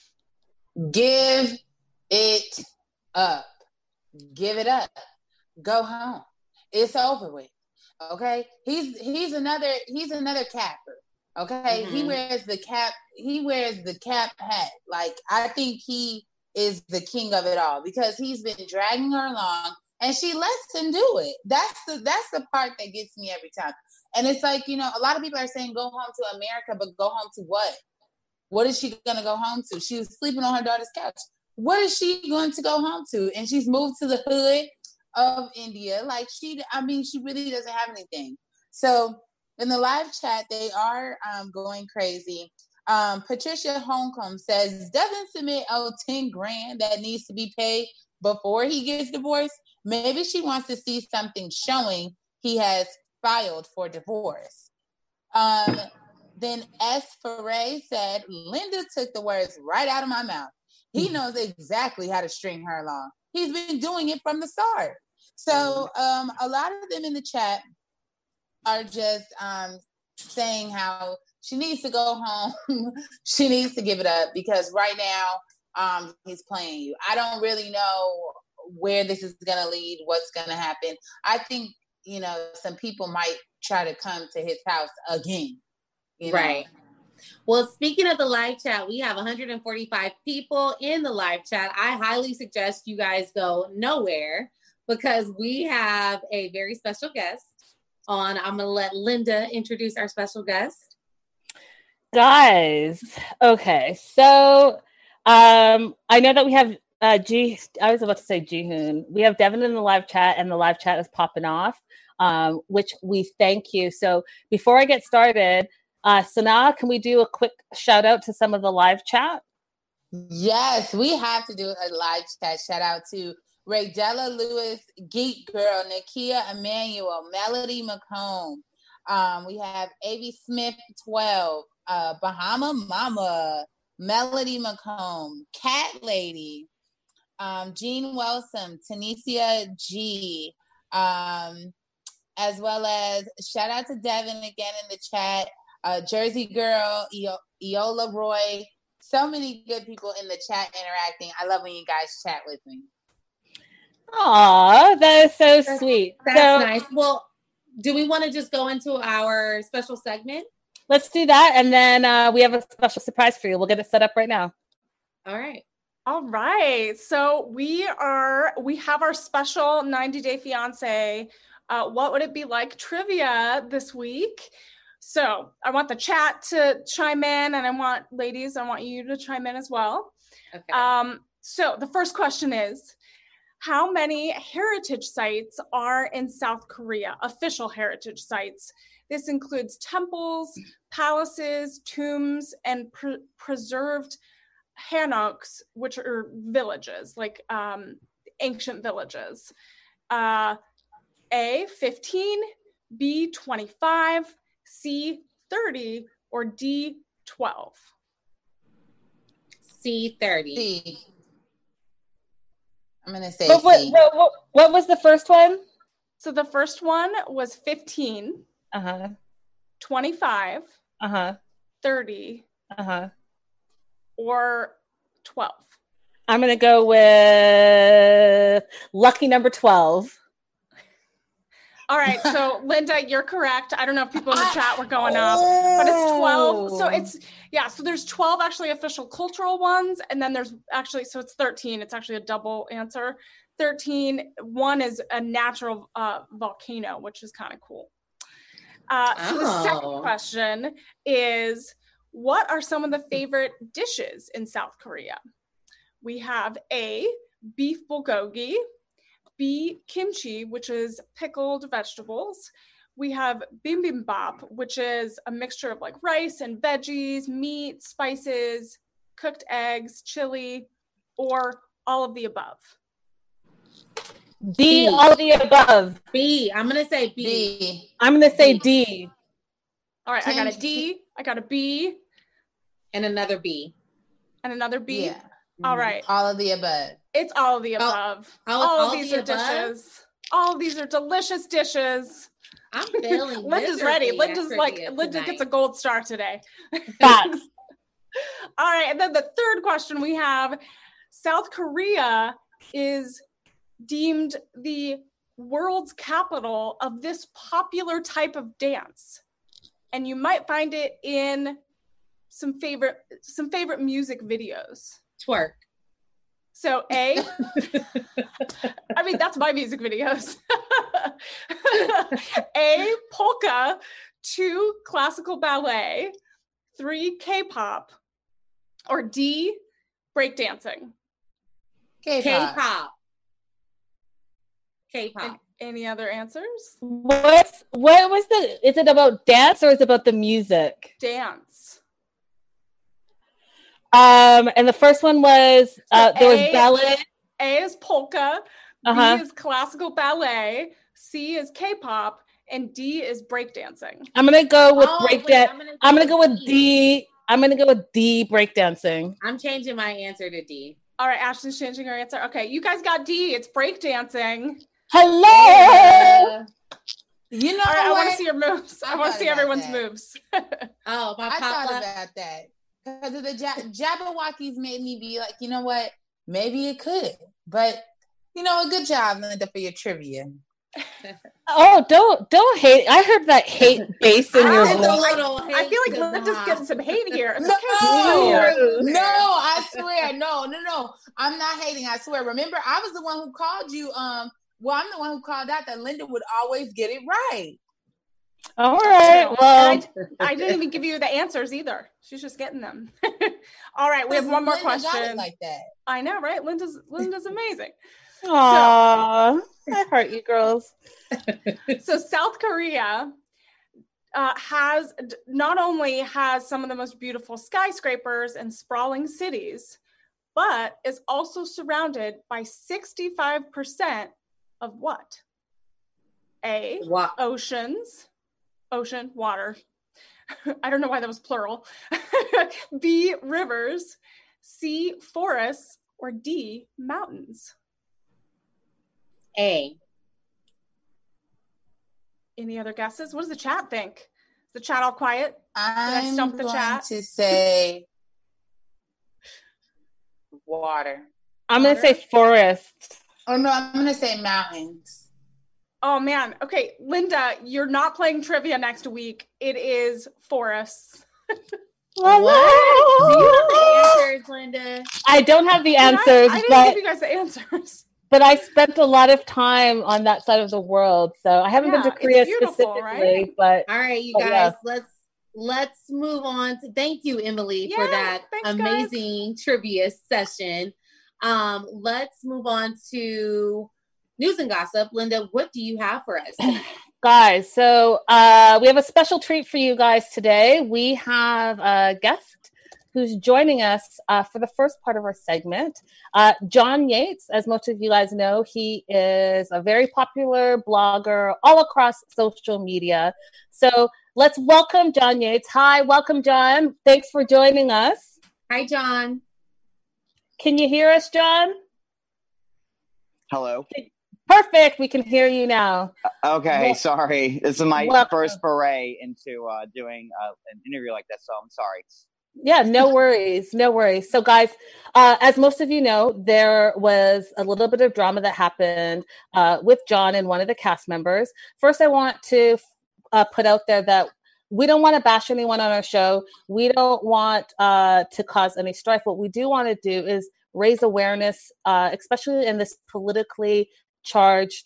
Give it up. Give it up. Go home. It's over with. Okay? He's he's another he's another capper. Okay? Mm-hmm. He wears the cap he wears the cap hat. Like, I think he is the king of it all, because he's been dragging her along and she lets him do it. That's the that's the part that gets me every time. And it's like, you know, a lot of people are saying go home to America, but go home to what? What is she going to go home to? She was sleeping on her daughter's couch. What is she going to go home to? And she's moved to the hood of India. Like, she, I mean, she really doesn't have anything. So in the live chat, they are um, going crazy. Um, Patricia Holcomb says, doesn't Sumit owe ten grand that needs to be paid before he gets divorced? Maybe she wants to see something showing he has filed for divorce. Um, then S. Foray said, Linda took the words right out of my mouth. He knows exactly how to string her along. He's been doing it from the start. So um, a lot of them in the chat are just um, saying how she needs to go home. She needs to give it up, because right now um, he's playing you. I don't really know where this is going to lead, what's going to happen. I think, you know, some people might try to come to his house again. You know? Right. Well, speaking of the live chat, we have one hundred forty-five people in the live chat. I highly suggest you guys go nowhere, because we have a very special guest on. I'm going to let Linda introduce our special guest. Guys, okay. So um, I know that we have uh, G. I was about to say Jihoon. We have Devin in the live chat, and the live chat is popping off, um, which we thank you. So before I get started, Uh, Sanaa, can we do a quick shout out to some of the live chat? Yes, we have to do a live chat. Shout out to Raydella Lewis, Geek Girl, Nakia Emmanuel, Melody McComb. Um, we have A V Smith twelve, uh, Bahama Mama, Melody McComb, Cat Lady, um, Jean Welsum, Tanisha G, um, as well as shout out to Devin again in the chat. Uh, Jersey Girl, Io- Iola Roy, so many good people in the chat interacting. I love when you guys chat with me. Aw, that is so that's, sweet. That's so, nice. Well, do we want to just go into our special segment? Let's do that. And then uh, we have a special surprise for you. We'll get it set up right now. All right. All right. So we are, we have our special ninety Day Fiancé. Uh, what would it be like trivia this week? So I want the chat to chime in, and I want, ladies, I want you to chime in as well. Okay. Um, so the first question is, how many heritage sites are in South Korea, official heritage sites? This includes temples, palaces, tombs, and pre- preserved hanoks, which are villages, like um, ancient villages. Uh, A, fifteen, B, twenty-five, C, thirty, or D, twelve? C, thirty. C. I'm going to say But what, C. what, what, what was the first one? So the first one was fifteen, Uh-huh. twenty-five, Uh-huh. thirty, Uh-huh. or twelve. I'm going to go with lucky number twelve. All right, so Linda, you're correct. I don't know if people in the chat were going up, but it's twelve. So it's, yeah, so there's twelve actually official cultural ones, and then there's actually, so it's thirteen. It's actually a double answer. thirteen, one is a natural uh, volcano, which is kind of cool. Uh, so the second Oh. question is, what are some of the favorite dishes in South Korea? We have A, beef bulgogi, B, kimchi, which is pickled vegetables. We have bibimbap, which is a mixture of like rice and veggies, meat, spices, cooked eggs, chili, or all of the above. D, B. all of the above. B. I'm going to say B. B. I'm going to say D. All right, I got a Kim- D, I got a B, And another B. and another B. Yeah. All right, All of the above. it's all of the above. all- all, all of these the are above? dishes. All of these are delicious dishes. I'm failing. Linda's ready. miserably at Linda's like, trivia Linda tonight. gets a gold star today. Facts. All right, and then the third question we have, South Korea is deemed the world's capital of this popular type of dance. And you might find it in some favorite some favorite music videos. Twerk. So A, I mean, that's my music videos. A, polka, two, classical ballet, three, K-pop, or D, breakdancing. K-pop. K-pop. K-pop. And any other answers? What's, what was the, is it about dance or is it about the music? Dance. Um, and the first one was, uh, So there was A- ballet. A is polka, Uh-huh. B is classical ballet, C is K-pop, and D is breakdancing. I'm going to go with Oh, wait, breakdance. I'm gonna I'm going to go with D. I'm going to go with D, breakdancing. I'm changing my answer to D. All right, Ashley's changing her answer. Okay, you guys got D. It's breakdancing. Hello! You know All right, I want what? to see your moves. I, I want to thought see about everyone's that. moves. Oh, my I thought papa. about that. Because of the ja- Jabberwockies made me be like, you know what? Maybe it could. But, you know, a good job, Linda, for your trivia. Oh, don't don't hate. I heard that hate bass in your It's a voice. little I feel like hate Linda's to getting some hate here. It's No, okay. Ew. no, I swear, no, no, no. I'm not hating. I swear. Remember, I was the one who called you. Um, well, I'm the one who called out that Linda would always get it right. All right. And Well, I, I didn't even give you the answers either. She's just getting them. All right, we have one more Linda got it question. like that. I know, right? Linda's Linda's amazing. aw, I heart you girls. So South Korea uh, has not only has some of the most beautiful skyscrapers and sprawling cities, but is also surrounded by sixty-five percent of what? A, What? oceans, ocean, water. I don't know why that was plural. B, rivers, C, forests, or D, mountains. A. Any other guesses? What does the chat think? Is the chat all quiet? I I'm stump the going chat? to say water. I'm gonna say forest. Oh no, I'm going to say mountains. Oh man. Okay, Linda, you're not playing trivia next week. It is forests. What? Do you have the answers, Linda? I don't have the answers, I, I didn't but give you guys the answers. but I spent a lot of time on that side of the world, so I haven't Yeah, been to Korea it's specifically. right? But all right, you but guys, yeah. let's let's move on to. Thank you, Emily, Yeah, for that thanks, amazing trivia session. Um, let's move on to news and gossip. Linda, what do you have for us tonight? Guys, so uh, we have a special treat for you guys today. We have a guest who's joining us uh, for the first part of our segment. Uh, John Yates, as most of you guys know, he is a very popular blogger all across social media. So let's welcome John Yates. Hi, welcome, John. Thanks for joining us. Hi, John. Can you hear us, John? Hello. Perfect. We can hear you now. Okay, Well, sorry. This is my welcome. first foray into uh, doing uh, an interview like this, so I'm sorry. Yeah, no worries. No worries. So, guys, uh, as most of you know, there was a little bit of drama that happened uh, with John and one of the cast members. First, I want to uh, put out there that we don't want to bash anyone on our show. We don't want uh, to cause any strife. What we do want to do is raise awareness, uh, especially in this politically charged,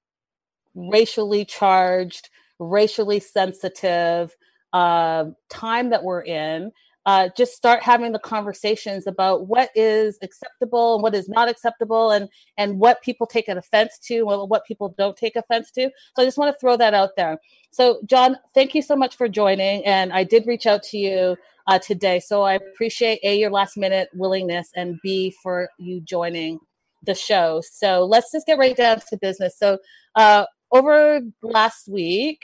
racially charged, racially sensitive uh, time that we're in. Uh, just start having the conversations about what is acceptable and what is not acceptable, and and what people take an offense to, and what people don't take offense to. So I just want to throw that out there. So, John, thank you so much for joining. And I did reach out to you uh, today. So I appreciate A, your last minute willingness, and B, for you joining the show. So let's just get right down to business. So uh, over last week,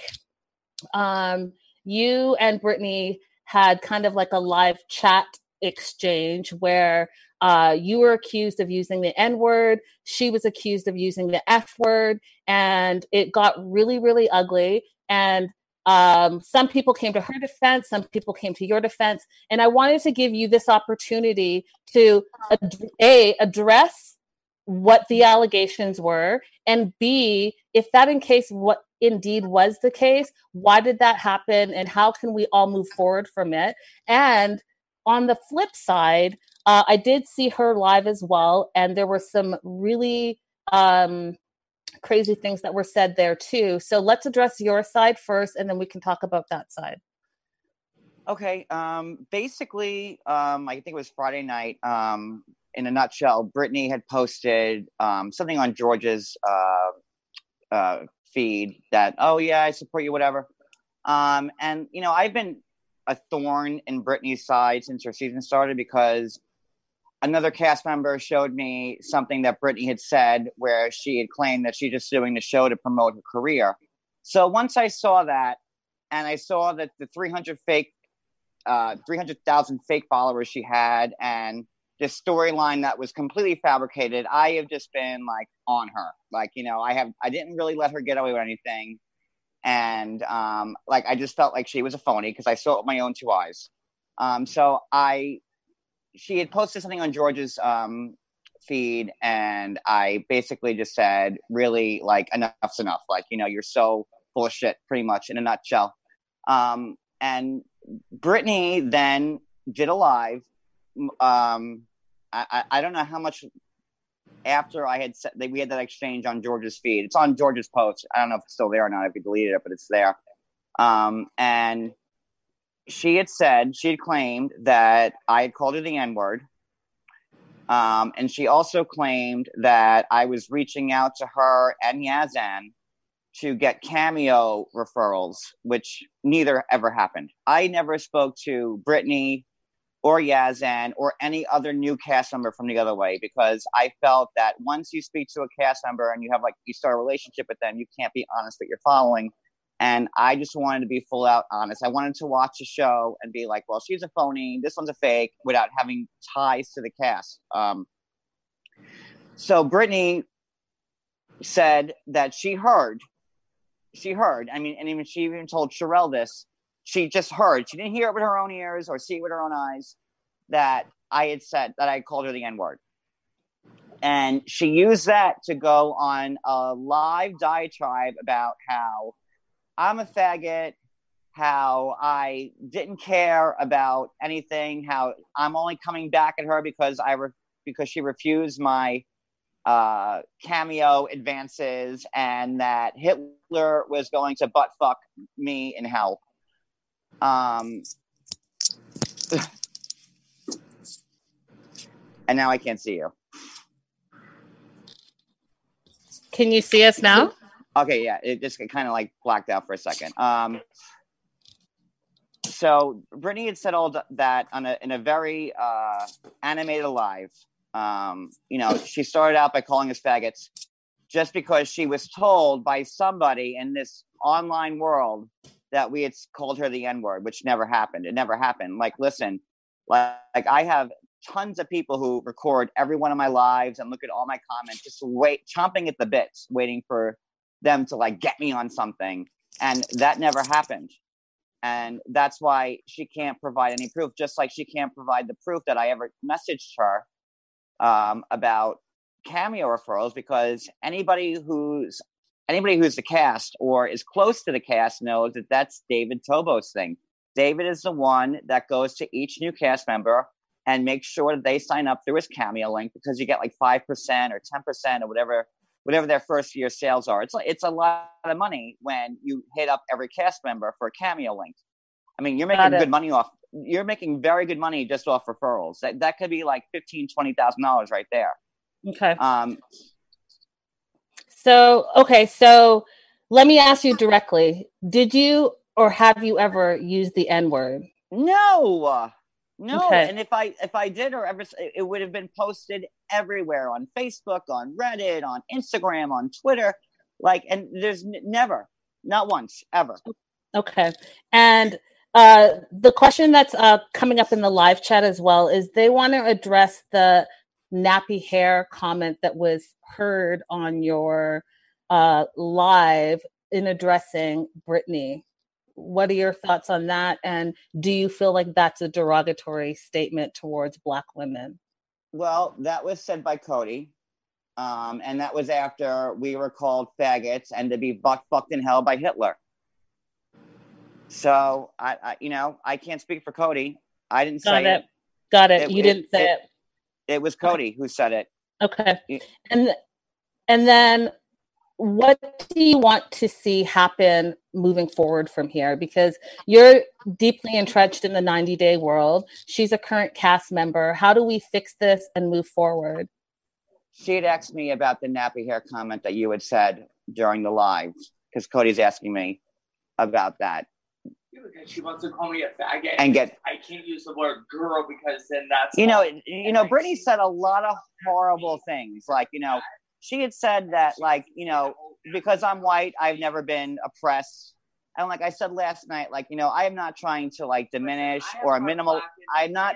um, you and Brittany had kind of like a live chat exchange where uh, you were accused of using the N word. She was accused of using the F word, and it got really, really ugly. And um, some people came to her defense, some people came to your defense. And I wanted to give you this opportunity to ad- A, address what the allegations were, and B, if that in case what indeed was the case, why did that happen, and how can we all move forward from it? And on the flip side, uh, I did see her live as well, and there were some really um, crazy things that were said there too. So let's address your side first, and then we can talk about that side. Okay. Um, basically, um, I think it was Friday night. Um, in a nutshell, Brittany had posted um, something on George's uh, uh, feed that, oh yeah, I support you, whatever. Um, and you know, I've been a thorn in Brittany's side since her season started, because another cast member showed me something that Brittany had said where she had claimed that she's just doing the show to promote her career. So once I saw that, and I saw that the three hundred fake, uh, three hundred thousand fake followers she had, and this storyline that was completely fabricated, I have just been like on her. Like, you know, I have, I didn't really let her get away with anything. And um, like, I just felt like she was a phony because I saw it with my own two eyes. Um, so I, she had posted something on George's um, feed, and I basically just said, really, like, enough's enough. Like, you know, you're so full of shit, pretty much, in a nutshell. Um, and Brittany then did a live. Um, I, I don't know how much after I had said that we had that exchange on George's feed. It's on George's post. I don't know if it's still there or not, if he deleted it, but it's there. Um, and she had said, she had claimed that I had called her the N-word. Um, and she also claimed that I was reaching out to her and Yazan to get cameo referrals, which neither ever happened. I never spoke to Brittany or Yazan or any other new cast member from the other way, because I felt that once you speak to a cast member and you have like, you start a relationship with them, you can't be honest with your following. And I just wanted to be full out honest. I wanted to watch the show and be like, well, she's a phony, this one's a fake, without having ties to the cast. Um, so Brittany said that she heard, she heard, I mean, and even she even told Sherelle this, she just heard, she didn't hear it with her own ears or see it with her own eyes, that I had said, that I called her the N-word. And she used that to go on a live diatribe about how I'm a faggot, how I didn't care about anything, how I'm only coming back at her because I re- because she refused my uh, cameo advances, and that Hitler was going to butt fuck me in hell. Um, and now I can't see you. Can you see us now? Okay, yeah, it just kind of like blacked out for a second. Um, so Brittany had said all that on a in a very uh, animated live. Um, you know, she started out by calling us faggots just because she was told by somebody in this online world that we had called her the N-word, which never happened. It never happened. Like, listen, like, like I have tons of people who record every one of my lives and look at all my comments, just wait, chomping at the bits, waiting for them to like get me on something. And that never happened. And that's why she can't provide any proof, just like she can't provide the proof that I ever messaged her um, about cameo referrals, because anybody who's anybody who's the cast or is close to the cast knows that that's David Tobo's thing. David is the one that goes to each new cast member and makes sure that they sign up through his Cameo link, because you get like five percent or ten percent or whatever whatever their first year sales are. It's like, it's a lot of money when you hit up every cast member for a Cameo link. I mean, you're making good money off. You're making very good money just off referrals. That that could be like fifteen, twenty thousand dollars right there. Okay. Um. So okay, so let me ask you directly: did you or have you ever used the N-word? No. No, okay. And if I if I did or ever, it would have been posted everywhere, on Facebook, on Reddit, on Instagram, on Twitter. Like, and there's n- never, not once, ever. Okay. And uh, the question that's uh, coming up in the live chat as well is they want to address the nappy hair comment that was heard on your uh, live in addressing Brittany. What are your thoughts on that? And do you feel like that's a derogatory statement towards Black women? Well, that was said by Cody. Um, and that was after we were called faggots and to be butt fucked in hell by Hitler. So, I, I you know, I can't speak for Cody. I didn't Got say it. it. Got it. it you it, didn't say it, it. It was Cody who said it. Okay. And and then what do you want to see happen moving forward from here? Because you're deeply entrenched in the ninety-day world. She's a current cast member. How do we fix this and move forward? She had asked me about the nappy hair comment that you had said during the live, because Cody's asking me about that. She wants to call me a faggot, and get. I can't use the word girl because then that's you know you know Brittany said a lot of horrible things. Like, you know, she had said that, like, you know, because I'm white, I've never been oppressed. And like I said last night, like, you know, I am not trying to like diminish or minimal. I'm not.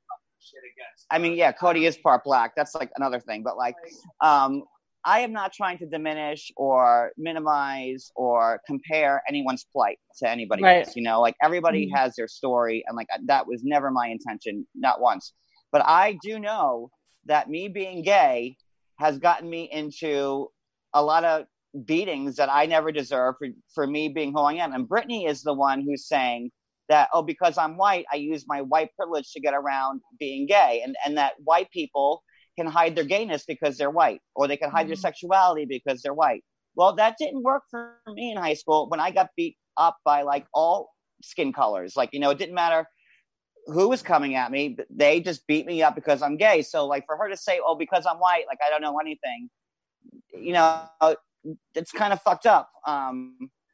I mean, yeah, Cody is part black. That's like another thing. But like, um, I am not trying to diminish or minimize or compare anyone's plight to anybody right. else. You know, like everybody mm-hmm. has their story, and like that was never my intention, not once. But I do know that me being gay has gotten me into a lot of beatings that I never deserved for, for me being who I am. And Brittany is the one who's saying that, oh, because I'm white, I use my white privilege to get around being gay, and and that white people can hide their gayness because they're white, or they can hide mm-hmm. their sexuality because they're white. Well, that didn't work for me in high school when I got beat up by like all skin colors. Like, you know, it didn't matter who was coming at me, but they just beat me up because I'm gay. So like for her to say, oh, because I'm white, like I don't know anything, you know, it's kind of fucked up. Um,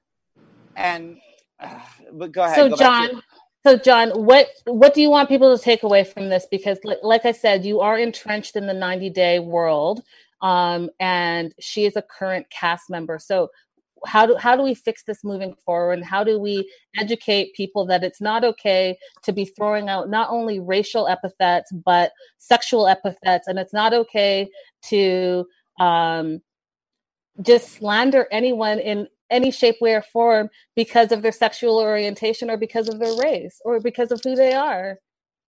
and uh, but go ahead. So go John, to- So, John, what what do you want people to take away from this? Because, like I said, you are entrenched in the ninety-day world, um, and she is a current cast member. So, how do how do we fix this moving forward? And how do we educate people that it's not okay to be throwing out not only racial epithets but sexual epithets, and it's not okay to um, just slander anyone in any shape, way, or form because of their sexual orientation or because of their race or because of who they are?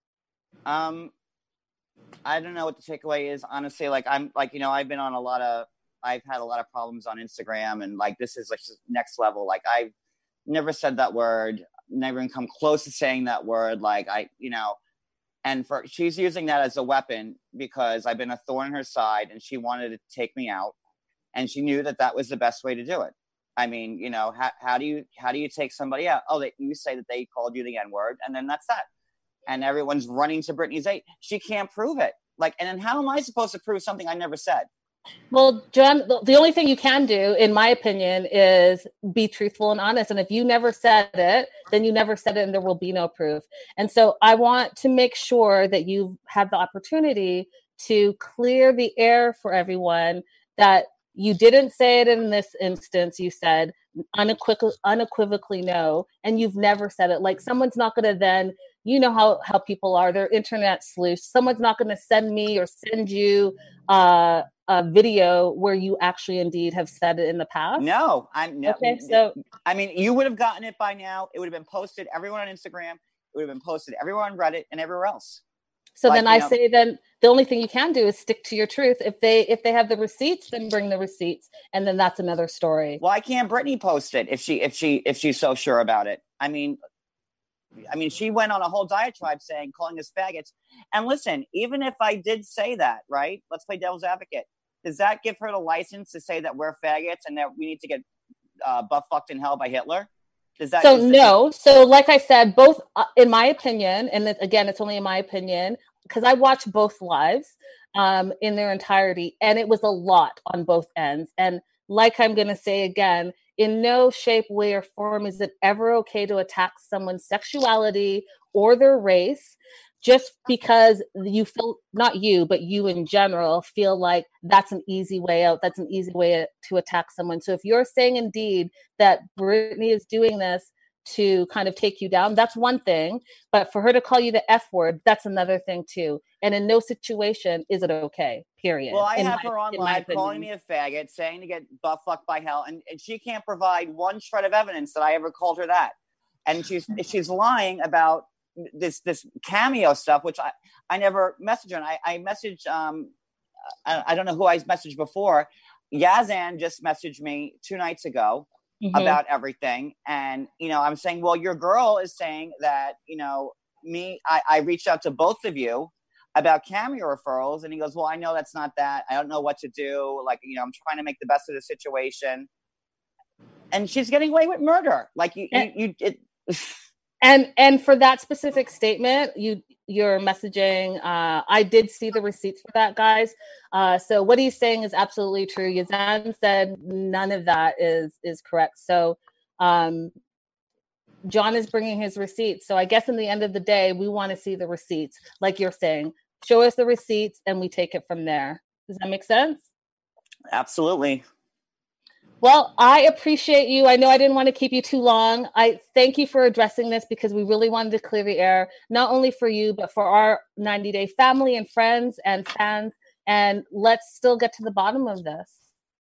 Um, I don't know what the takeaway is, honestly. Like, I'm like, you know, I've been on a lot of, I've had a lot of problems on Instagram, and like, this is like next level. Like, I've never said that word. never even come close to saying that word. Like I, you know, and for she's using that as a weapon because I've been a thorn in her side, and she wanted to take me out, and she knew that that was the best way to do it. I mean, you know, how, how do you how do you take somebody out? Oh, they, you say that they called you the N word, and then that's that. And everyone's running to Britney's aid. She can't prove it. Like, and then how am I supposed to prove something I never said? Well, John, the, the only thing you can do, in my opinion, is be truthful and honest. And if you never said it, then you never said it, and there will be no proof. And so I want to make sure that you have the opportunity to clear the air for everyone that you didn't say it in this instance. You said unequivocal, unequivocally no, and you've never said it. Like, someone's not going to then, you know how, how people are, they're internet sleuths. Someone's not going to send me or send you uh, a video where you actually indeed have said it in the past. No, I'm no. Okay, so I mean, you would have gotten it by now. It would have been posted everyone on Instagram. It would have been posted everywhere on Reddit and everywhere else. So like, then I know, say, then the only thing you can do is stick to your truth. If they if they have the receipts, then bring the receipts, and then that's another story. Why can't Britney post it if she if she if she's so sure about it? I mean. I mean, she went on a whole diatribe saying, calling us faggots. And listen, even if I did say that, right? Let's play devil's advocate. Does that give her the license to say that we're faggots and that we need to get uh, butt fucked in hell by Hitler? Does that? So is no. So like I said, both, uh, in my opinion, and again, it's only in my opinion, because I watched both lives um, in their entirety, and it was a lot on both ends. And like I'm going to say again, in no shape, way, or form is it ever okay to attack someone's sexuality or their race just because you feel, not you, but you in general, feel like that's an easy way out. That's an easy way to attack someone. So if you're saying indeed that Britney is doing this to kind of take you down, that's one thing. But for her to call you the F word, that's another thing too. And in no situation is it okay, period. Well, I in have my, her on live calling me a faggot, saying to get butt fucked by hell, and, and she can't provide one shred of evidence that I ever called her that. And she's she's lying about this this cameo stuff, which I, I never messaged her. And I, I messaged, um, I, I don't know who I messaged before. Yazan just messaged me two nights ago. Mm-hmm. About everything. And, you know, I'm saying, well, your girl is saying that, you know, me, I, I reached out to both of you about cameo referrals. And he goes, well, I know that's not that. I don't know what to do. Like, you know, I'm trying to make the best of the situation. And she's getting away with murder. Like you, and, you, you it, and, and for that specific statement, you, you're messaging, uh, I did see the receipts for that, guys. Uh, so what he's saying is absolutely true. Yazan said none of that is, is correct. So um, John is bringing his receipts. So I guess in the end of the day, we want to see the receipts. Like you're saying, show us the receipts and we take it from there. Does that make sense? Absolutely. Well, I appreciate you. I know I didn't want to keep you too long. I thank you for addressing this because we really wanted to clear the air, not only for you, but for our ninety day family and friends and fans. And let's still get to the bottom of this.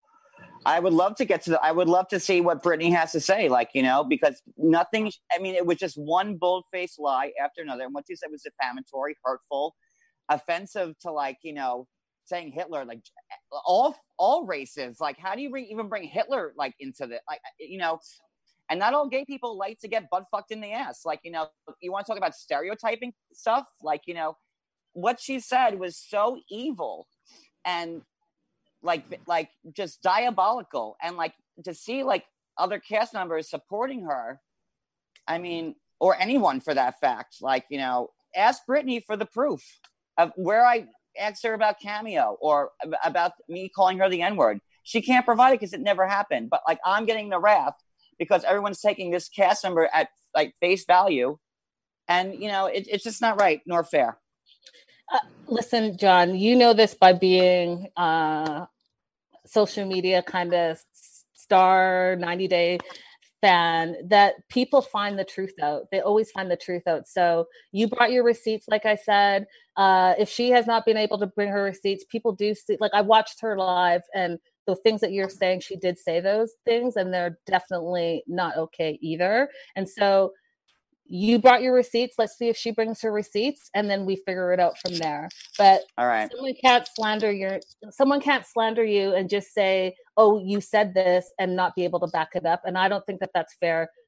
I would love to get to the, I would love to see what Britney has to say, like, you know, because nothing, I mean, it was just one bold-faced lie after another. And what you said was defamatory, hurtful, offensive to, like, you know, saying Hitler, like all all races, like how do you bring, even bring Hitler like into the, like, you know, and not all gay people like to get butt fucked in the ass. Like, you know, you want to talk about stereotyping stuff? Like, you know, what she said was so evil and like, like just diabolical. And like to see like other cast members supporting her, I mean, or anyone for that fact, like, you know, ask Britney for the proof of where I asked her about cameo or about me calling her the N-word. She can't provide it because it never happened. But like, I'm getting the wrath because everyone's taking this cast member at like face value. And, you know, it, it's just not right nor fair. Uh, listen, John, you know this by being uh, social media kind of star ninety day fan, that people find the truth out. They always find the truth out. So you brought your receipts, like I said. Uh, if she has not been able to bring her receipts, people do see, like I watched her live and the things that you're saying, she did say those things and they're definitely not okay either. And so you brought your receipts. Let's see if she brings her receipts and then we figure it out from there. But all right, someone can't slander your, someone can't slander you and just say, oh, you said this and not be able to back it up. And I don't think that that's fair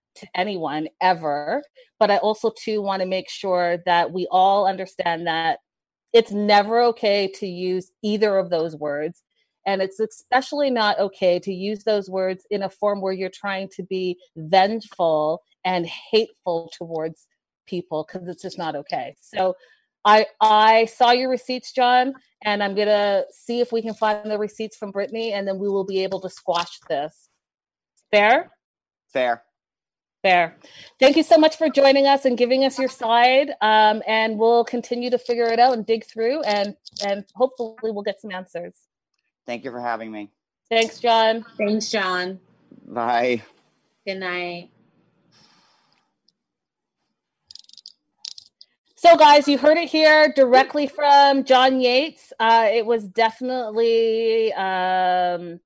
to anyone ever. But I also too want to make sure that we all understand that it's never okay to use either of those words. And it's especially not okay to use those words in a form where you're trying to be vengeful and hateful towards people, because it's just not okay. So I I saw your receipts, John, and I'm gonna see if we can find the receipts from Brittany, and then we will be able to squash this. Fair? Fair. Fair. Thank you so much for joining us and giving us your side. Um, and we'll continue to figure it out and dig through, and and hopefully we'll get some answers. Thank you for having me. Thanks, John. Thanks, John. Bye. Good night. So, guys, you heard it here directly from John Yates. Uh, it was definitely um,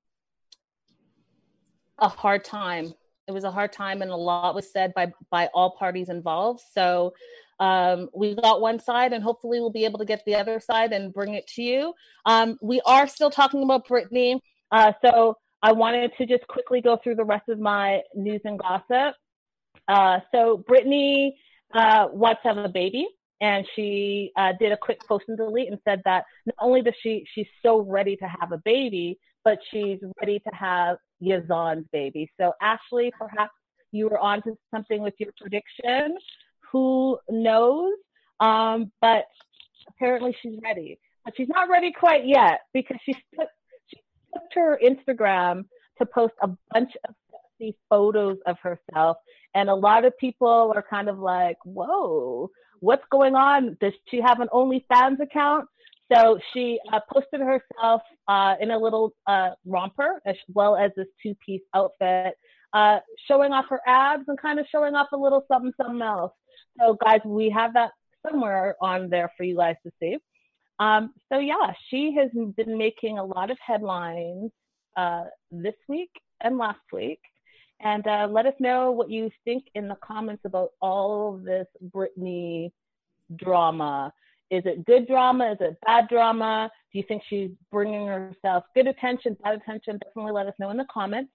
a hard time. It was a hard time, and a lot was said by by all parties involved. So um, we got one side, and hopefully we'll be able to get the other side and bring it to you. Um, we are still talking about Brittany. Uh, so I wanted to just quickly go through the rest of my news and gossip. Uh, so Brittany uh, wants to have a baby. And she uh, did a quick post and delete and said that not only does she, she's so ready to have a baby, but she's ready to have Yazan's baby. So Ashley, perhaps you were onto something with your prediction. Who knows? Um, but apparently she's ready. But she's not ready quite yet, because she took, she took to her Instagram to post a bunch of sexy photos of herself. And a lot of people are kind of like, whoa, what's going on? Does she have an OnlyFans account? So she uh, posted herself uh, in a little uh, romper, as well as this two-piece outfit, uh, showing off her abs and kind of showing off a little something, something else. So guys, we have that somewhere on there for you guys to see. Um, so yeah, she has been making a lot of headlines uh, this week and last week. And uh, let us know what you think in the comments about all of this Brittany drama. Is it good drama? Is it bad drama? Do you think she's bringing herself good attention, bad attention? Definitely let us know in the comments.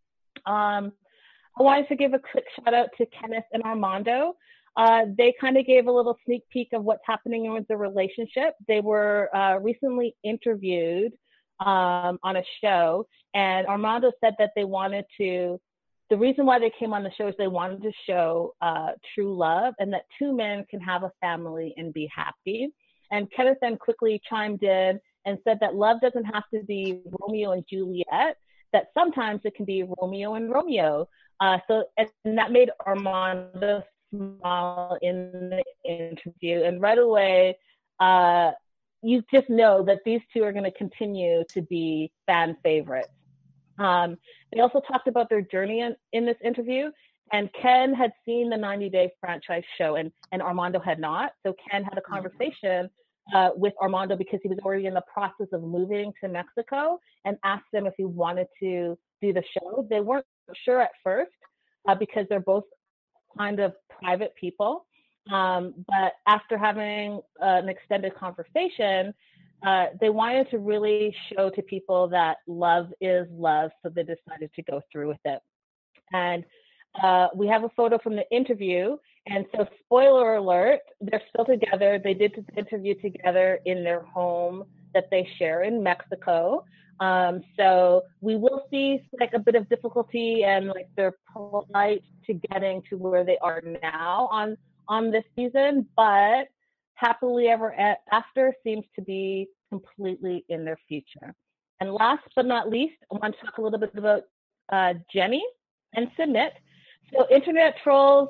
Um, I wanted to give a quick shout out to Kenneth and Armando. Uh, they kind of gave a little sneak peek of what's happening with the relationship. They were uh, recently interviewed um, on a show, and Armando said that they wanted to The reason why they came on the show is they wanted to show uh, true love, and that two men can have a family and be happy. And Kenneth then quickly chimed in and said that love doesn't have to be Romeo and Juliet, that sometimes it can be Romeo and Romeo. Uh, so and that made Armando smile in the interview. And right away, uh, you just know that these two are going to continue to be fan favorites. Um, they also talked about their journey in, in this interview, and Ken had seen the ninety day franchise show, and, and Armando had not. So Ken had a conversation uh, with Armando, because he was already in the process of moving to Mexico, and asked him if he wanted to do the show. They weren't sure at first uh, because they're both kind of private people. Um, but after having uh, an extended conversation, Uh, they wanted to really show to people that love is love, so they decided to go through with it. And uh, we have a photo from the interview, and so spoiler alert, they're still together. They did the interview together in their home that they share in Mexico. Um, so we will see like a bit of difficulty, and like they're polite to getting to where they are now on on this season, but happily ever after seems to be completely in their future. And last but not least, I want to talk a little bit about uh, Jenny and Submit. So internet trolls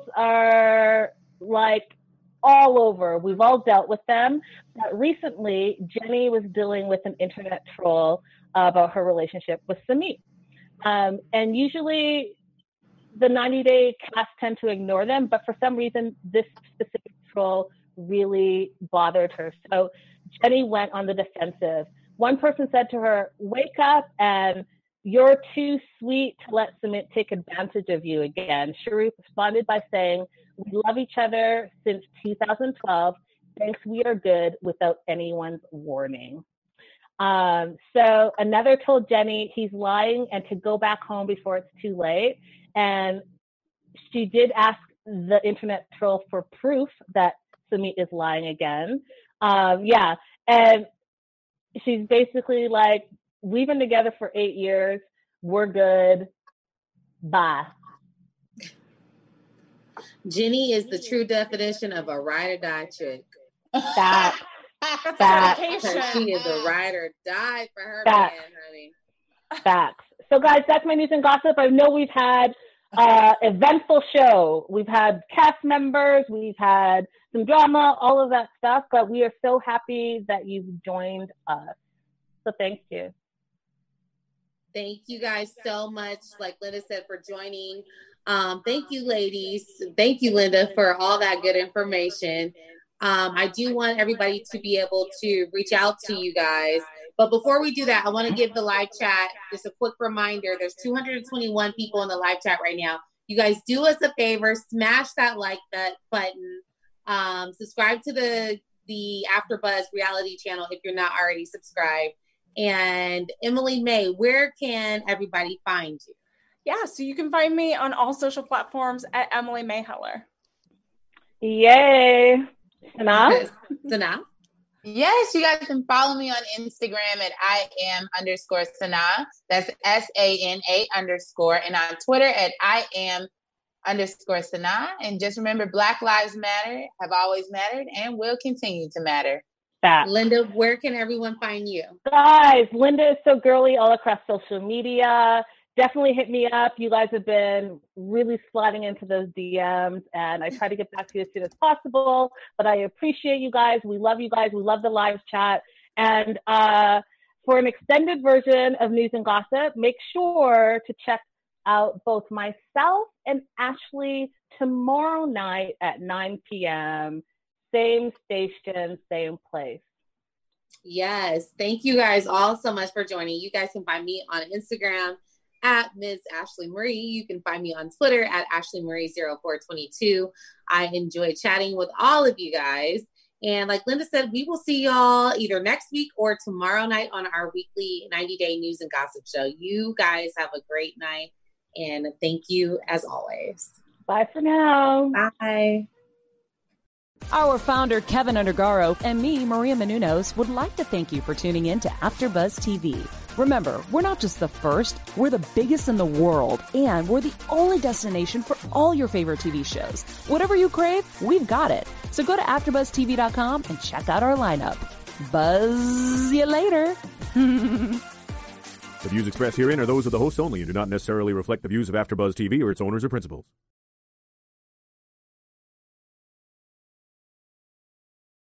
are like all over. We've all dealt with them. But recently, Jenny was dealing with an internet troll uh, about her relationship with Samit. Um, and usually the ninety day cast tend to ignore them, but for some reason, this specific troll really bothered her. So Jenny went on the defensive. One person said to her, wake up, and you're too sweet to let Samit take advantage of you again. Sharif responded by saying, we love each other since two thousand twelve. Thanks, we are good without anyone's warning. Um, so another told Jenny he's lying and to go back home before it's too late. And she did ask the internet troll for proof that Sumit is lying again. Um, yeah, and she's basically like, we've been together for eight years. We're good. Bye. Jenny is the true definition of a ride or die chick. That, that, she is a ride or die for her that, man, honey. Facts. So, guys, that's my news and gossip. I know we've had uh eventful show. We've had cast members. We've had some drama, all of that stuff. But we are so happy that you've joined us. So, thank you. Thank you guys so much, like Linda said, for joining. Um, thank you, ladies. Thank you, Linda, for all that good information. Um, I do want everybody to be able to reach out to you guys. But before we do that, I want to give the live chat just a quick reminder. There's two hundred twenty-one people in the live chat right now. You guys do us a favor, smash that like that button. Um, subscribe to the, the AfterBuzz reality channel if you're not already subscribed. And Emily May, where can everybody find you? Yeah, so you can find me on all social platforms at Emily May Heller. Yay. Sana? Sana? Yes, you guys can follow me on Instagram at I am underscore Sana. That's S A N A underscore. And on Twitter at I am underscore Sana. And just remember, Black Lives Matter, have always mattered, and will continue to matter. That. Linda, where can everyone find you? Guys, Linda is so girly all across social media. Definitely hit me up. You guys have been really sliding into those D Ms, and I try to get back to you as soon as possible. But I appreciate you guys. We love you guys. We love the live chat. And uh, for an extended version of News and Gossip, make sure to check out both myself and Ashley tomorrow night at nine p.m. Same station, same place. Yes. Thank you guys all so much for joining. You guys can find me on Instagram at Miz Ashley Marie. You can find me on Twitter at Ashley Marie zero four two two. I enjoy chatting with all of you guys. And like Linda said, we will see y'all either next week or tomorrow night on our weekly ninety day News and Gossip show. You guys have a great night. And thank you as always. Bye for now. Bye. Our founder, Kevin Undergaro, and me, Maria Menounos, would like to thank you for tuning in to AfterBuzz T V. Remember, we're not just the first, we're the biggest in the world, and we're the only destination for all your favorite T V shows. Whatever you crave, we've got it. So go to after buzz T V dot com and check out our lineup. Buzz you later. The views expressed herein are those of the hosts only and do not necessarily reflect the views of AfterBuzz T V or its owners or principals.